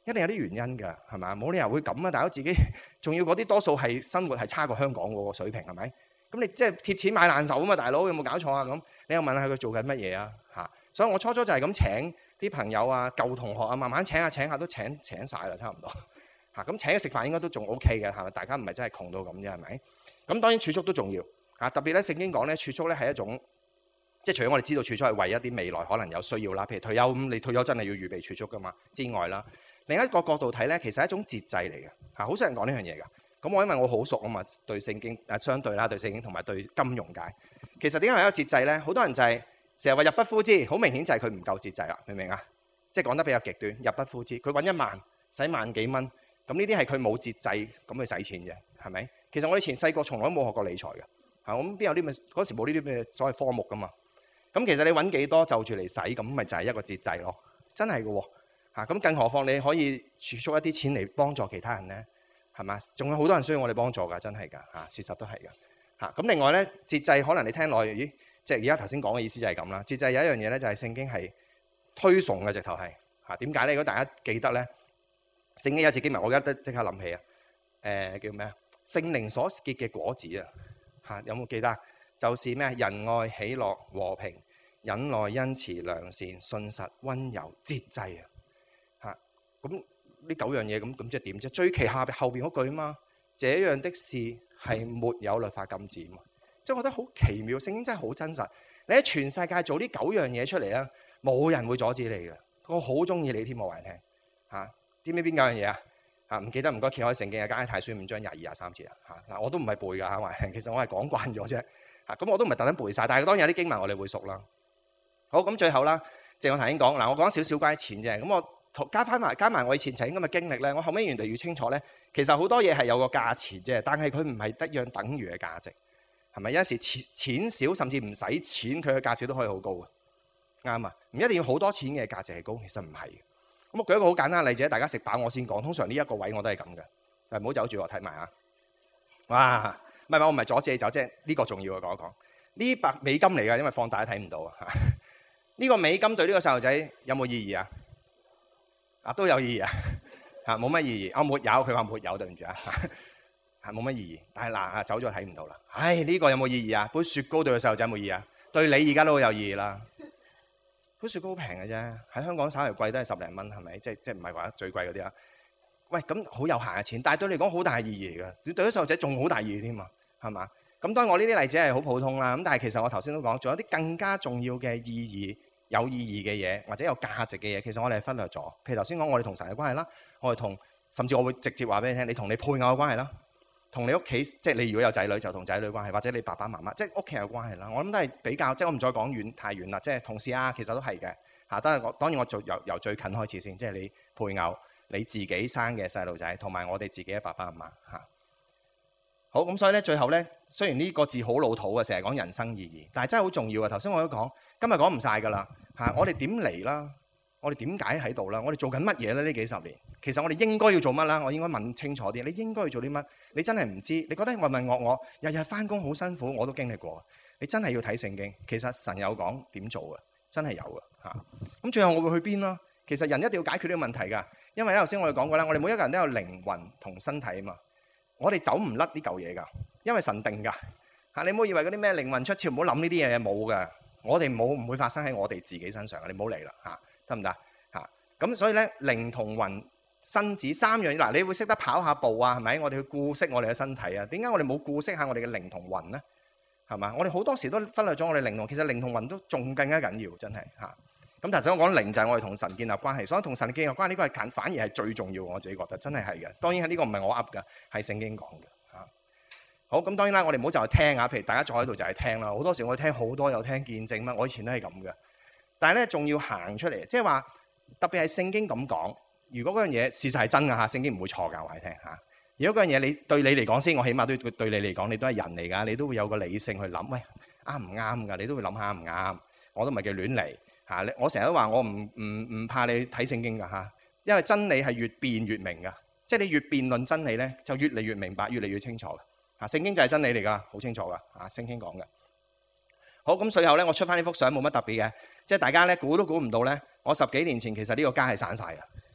一定有啲原因㗎，係咪？冇理由會咁啊！大家自己仲要嗰啲多數係生活係差過香港嗰個水平，係咪？咁你即係貼錢買難受啊嘛，大佬有冇搞錯啊？咁你又問下佢做緊乜嘢啊？嚇！所以我初初就係咁請啲朋友啊、舊同學啊，慢慢請下請下都請請曬啦，差唔多嚇。咁請佢食飯應該都仲 OK 嘅，係咪？大家唔係真係窮到咁啫，係咪？咁當然儲蓄都重要嚇，特別咧聖經講咧儲蓄咧係一種。即係除咗我哋知道儲蓄係為一啲未來可能有需要啦，譬如退休咁，你退休真係要預備儲蓄噶嘛之外啦，另一個角度睇咧，其實係一種節制嚟嘅嚇，好少人講呢樣嘢㗎。咁我因為我好熟啊嘛，對聖經誒相對啦，對聖經同埋對金融界，其實點解係一個節制咧？好多人就係成日話入不敷支，好明顯就係佢唔夠節制啦，明唔明啊？即係講得比較極端，入不敷支，佢揾一萬使萬幾蚊，咁呢啲係佢冇節制咁去使錢嘅，係咪？其實我以前細個從來都冇學過理財嘅嚇，咁邊有啲咩嗰時冇呢啲咩所謂科目㗎嘛？咁其實你揾幾多就住嚟使，咁咪就係一個節制咯，真係嘅喎嚇。咁更何況你可以儲蓄一啲錢嚟幫助其他人咧，係嘛？仲有好多人需要我哋幫助㗎，真係㗎嚇，事實都係㗎嚇。咁另外咧，節制可能你聽落，咦，即係而家頭先講嘅意思就係咁啦。節制有一樣嘢咧，就係聖經係推崇嘅，直頭係嚇。點解咧？如果大家記得咧，聖經有一節經文，我而家即刻諗起啊。誒叫咩啊？聖靈所結嘅果子啊嚇，有冇記得？就是咩？仁愛、喜樂、和平、忍耐、恩慈、良善、信實、溫柔、節制啊！嚇，咁呢九樣嘢咁咁即係點啫？追其下後邊嗰句啊嘛，這樣的事係沒有律法禁止嘛。即係我覺得好奇妙，聖經真係好真實。你喺全世界做呢九樣嘢出嚟啊，冇人會阻止你嘅。我好中意你添，我話你聽嚇。知唔知邊九樣嘢啊？嚇，唔記得唔該，揭開聖經啊，加拉太書五章廿二廿三節啊嚇。嗱，我都唔係背㗎嚇，話其實我係講慣咗啫。咁我都唔係特登背晒，但係當然有啲經文我哋會熟啦。好，咁最後啦，正如我頭先講嗱，我講少少關於錢啫。咁我加翻埋加埋我以前曾經咁嘅經歷咧，我後尾越嚟越清楚咧，其實好多嘢係有個價錢啫，但係佢唔係一樣等於嘅價值，係咪？有陣時錢錢少甚至唔使錢，佢嘅價值都可以好高嘅，啱啊！唔一定要好多錢嘅價值係高，其實唔係。咁我舉一個好簡單嘅例子，大家食飽我先講。通常呢一個位我都係咁嘅，唔好走住我睇埋啊！哇！唔係，我唔係阻止你走，即係呢個重要嘅講一講。呢百美金嚟㗎，因為放大都睇唔到啊！呢個美金對呢個細路仔有冇意義啊？啊，都有意義啊！嚇，冇乜意義。我沒有，佢話沒有，對唔住啊！係冇乜意義。但係嗱，走咗睇唔到啦。唉，呢個有冇意義啊？杯雪糕對個細路仔有冇意義啊？對你而家都好有意義啦。杯雪糕好平嘅啫，喺香港稍微貴都係十零蚊，係咪？即即唔係話最貴嗰啲啦。喂，咁好有限嘅錢，但係對你嚟講好大意義嚟㗎。對啲細路仔仲好大意義添啊！係嘛？咁當然我呢啲例子係好普通啦。咁但係其實我頭先都講，仲有啲更加重要嘅意義、有意義嘅嘢，或者有價值嘅嘢，其實我哋係忽略咗。譬如頭先講我哋同神嘅關係啦，我哋同甚至我會直接話俾你聽，你同你配偶嘅關係啦，同你屋企即係你如果有仔女就同仔女關係，或者你爸爸媽媽即係屋企人嘅關係啦。我諗都係比較，即係我唔再講遠太遠啦。即係同事啊，其實都係嘅嚇。當然我當然我做由由最近開始先，即係你配偶、你自己生嘅細路仔，同埋我哋自己嘅爸爸媽媽嚇。好，咁所以咧，最後咧，雖然呢個字好老土啊，成日講人生意義，但係真係好重要啊！頭先我都講，今日講唔晒㗎啦嚇。我哋點嚟啦？我哋點解喺度啦？我哋做緊乜嘢咧？呢幾十年，其實我哋應該要做乜啦？我應該問清楚啲。你應該要做啲乜？你真係唔知？你覺得渾渾噩噩，日日翻工好辛苦，我都經歷過。你真係要睇聖經，其實神有講點做嘅，真係有嘅嚇。咁最後我會去邊啦？其實人一定要解決呢個問題㗎，因為咧頭先我哋講過啦，我哋每一個人都有靈魂同身體啊嘛。我哋走唔甩呢嚿嘢㗎，因為神定㗎嚇。你唔好以為嗰啲咩靈魂出竅，唔好諗呢啲嘢，冇㗎。我哋冇唔會發生喺我哋自己身上，你唔好嚟啦嚇，得唔得嚇？咁所以咧，靈同魂身子三樣嗱，你會識得跑下步啊，係咪？我哋去顧惜我哋嘅身體啊，點解我哋冇顧惜下我哋嘅靈同魂咧？係嘛？我哋好多時都忽略咗我哋靈同，其實靈同魂都仲更加緊要，真係嚇。咁頭先我講靈就係我哋同神建立關係，所以同神建立關係呢個係簡反而係最重要，我自己覺得真係係嘅。當然係呢個唔係我噏㗎，係聖經講嘅嚇。好，咁當然啦，我哋唔好就係聽啊，譬如大家坐喺度就係聽啦。好多時我哋聽好多有聽見證乜，我以前都係咁嘅。但係咧仲要行出嚟，即係話特別係聖經咁講，如果嗰樣嘢事實係真㗎嚇，聖經唔會錯㗎，話你聽嚇。如果嗰樣嘢你對你嚟講先，我起碼都對你嚟講，你都係人嚟㗎，你都會有個理性去諗，喂啱唔啱㗎？你都會諗下啱唔啱？我都唔係叫亂嚟。嚇！我成日都話我唔唔唔怕你睇聖經㗎嚇，因為真理係越辯越明㗎，即係你越辯論真理咧，就越嚟越明白，越嚟越清楚㗎嚇。聖經就係真理嚟㗎，好清楚㗎嚇。聖經講嘅。好，咁最後咧，我出翻呢幅相冇乜特別嘅，即係大家咧估都估唔到咧，我十幾年前其實呢個家係散晒㗎，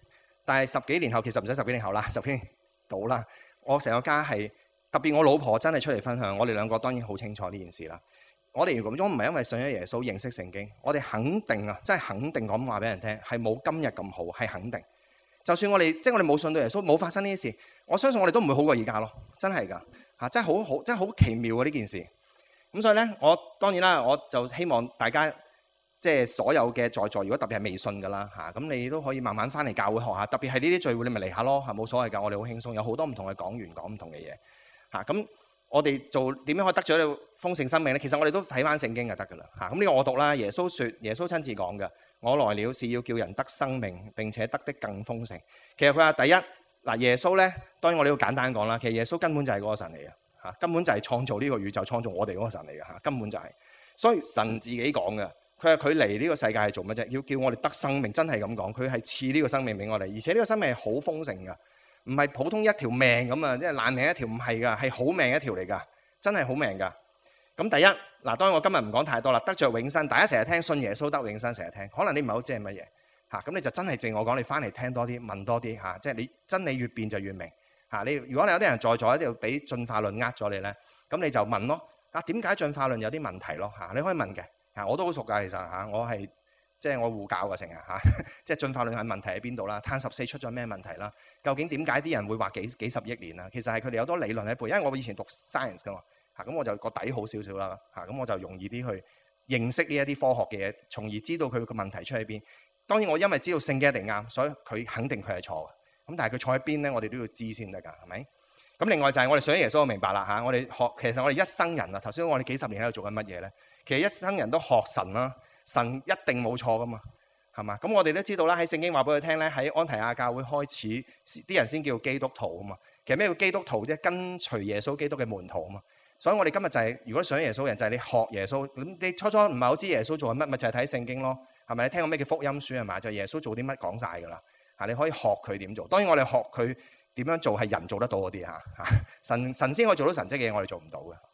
但係十幾年後，其實唔使十幾年後啦，十幾年到啦。我成個家係特別，我老婆真係出嚟分享，我哋兩個當然好清楚呢件事啦。我哋如果唔係因為信咗耶穌認識聖經，我哋肯定啊，真係肯定咁話俾人聽，係冇今日咁好，係肯定。就算我哋即係我哋冇信到耶穌，冇發生呢啲事，我相信我哋都唔會好過而家咯，真係㗎嚇，真係好好，真係好奇妙啊呢件事。咁所以咧，我當然啦，我就希望大家即係所有嘅在座，如果特別係未信㗎啦嚇，咁你都可以慢慢翻嚟教會學下，特別係呢啲聚會，你咪嚟下咯嚇，冇所謂㗎，我哋好輕鬆，有好多唔同嘅講員講唔同嘅嘢嚇。咁我哋做點樣可以得咗呢個豐盛生命咧？其實我哋都睇翻聖經就得㗎啦嚇。咁呢個我讀啦，耶穌説，耶穌親自講嘅，我來了是要叫人得生命並且得的更豐盛。其實佢話第一嗱，耶穌咧，當然我哋要簡單講啦，其實耶穌根本就係嗰個神嚟嘅。嚇，根本就係創造呢個宇宙、創造我哋嗰個神嚟嘅嚇，根本就係、是。所以神自己講嘅，佢話佢嚟呢個世界係做乜啫？要叫我哋得生命，真係咁講。佢係賜呢個生命俾我哋，而且呢個生命係好豐盛嘅，唔係普通一條命咁啊，即係爛命一條，唔係㗎，係好命一條嚟㗎，真係好命㗎。咁第一嗱，當然我今日唔講太多啦，得着永生，大家成日聽信耶穌得永生，成日聽，可能你唔係好知係乜嘢嚇，咁你就真係正我講，你翻嚟聽多啲，問多啲嚇，即係你真理越變就越明。嚇！你如果你有啲人在座喺度俾進化論呃咗你咧，咁你就問咯。啊，點解進化論有啲問題咯？嚇，你可以問嘅。嚇，我都好熟㗎，其實嚇，我係即係我護教嘅成日嚇，即係進化論係問題喺邊度啦？碳十四出咗咩問題啦？究竟點解啲人會話幾幾十億年啊？其實係佢哋有好多理論喺背，因為我以前讀 science 㗎嘛。嚇，咁我就個底好少少啦。嚇，咁我就容易啲去認識呢一啲科學嘅嘢，從而知道佢個問題出喺邊。當然我因為知道聖經一定啱，所以佢肯定佢係錯嘅。咁但係佢坐喺邊咧？我哋都要知先得㗎，係咪？咁另外就係我哋信咗耶穌，我明白啦嚇。我哋學其實我哋一生人啊，頭先我哋幾十年喺度做緊乜嘢咧？其實一生人都學神啦，神一定冇錯㗎嘛，係嘛？咁我哋都知道啦，喺聖經話俾佢聽咧，喺安提亞教會開始啲人先叫基督徒啊嘛。其實咩叫基督徒啫？跟隨耶穌基督嘅門徒啊嘛。所以我哋今日就係、是、如果信耶穌嘅人，就係、是、你學耶穌。咁你初初唔係好知耶穌做緊乜，咪就係睇聖經咯，係咪？你聽過咩叫福音書係嘛？就係、耶穌做啲乜講晒㗎啦。嚇！你可以學佢點做，當然我哋學佢點樣做係人做得到嗰啲嚇嚇，神神仙可以做到神蹟嘅嘢，我哋做唔到嘅。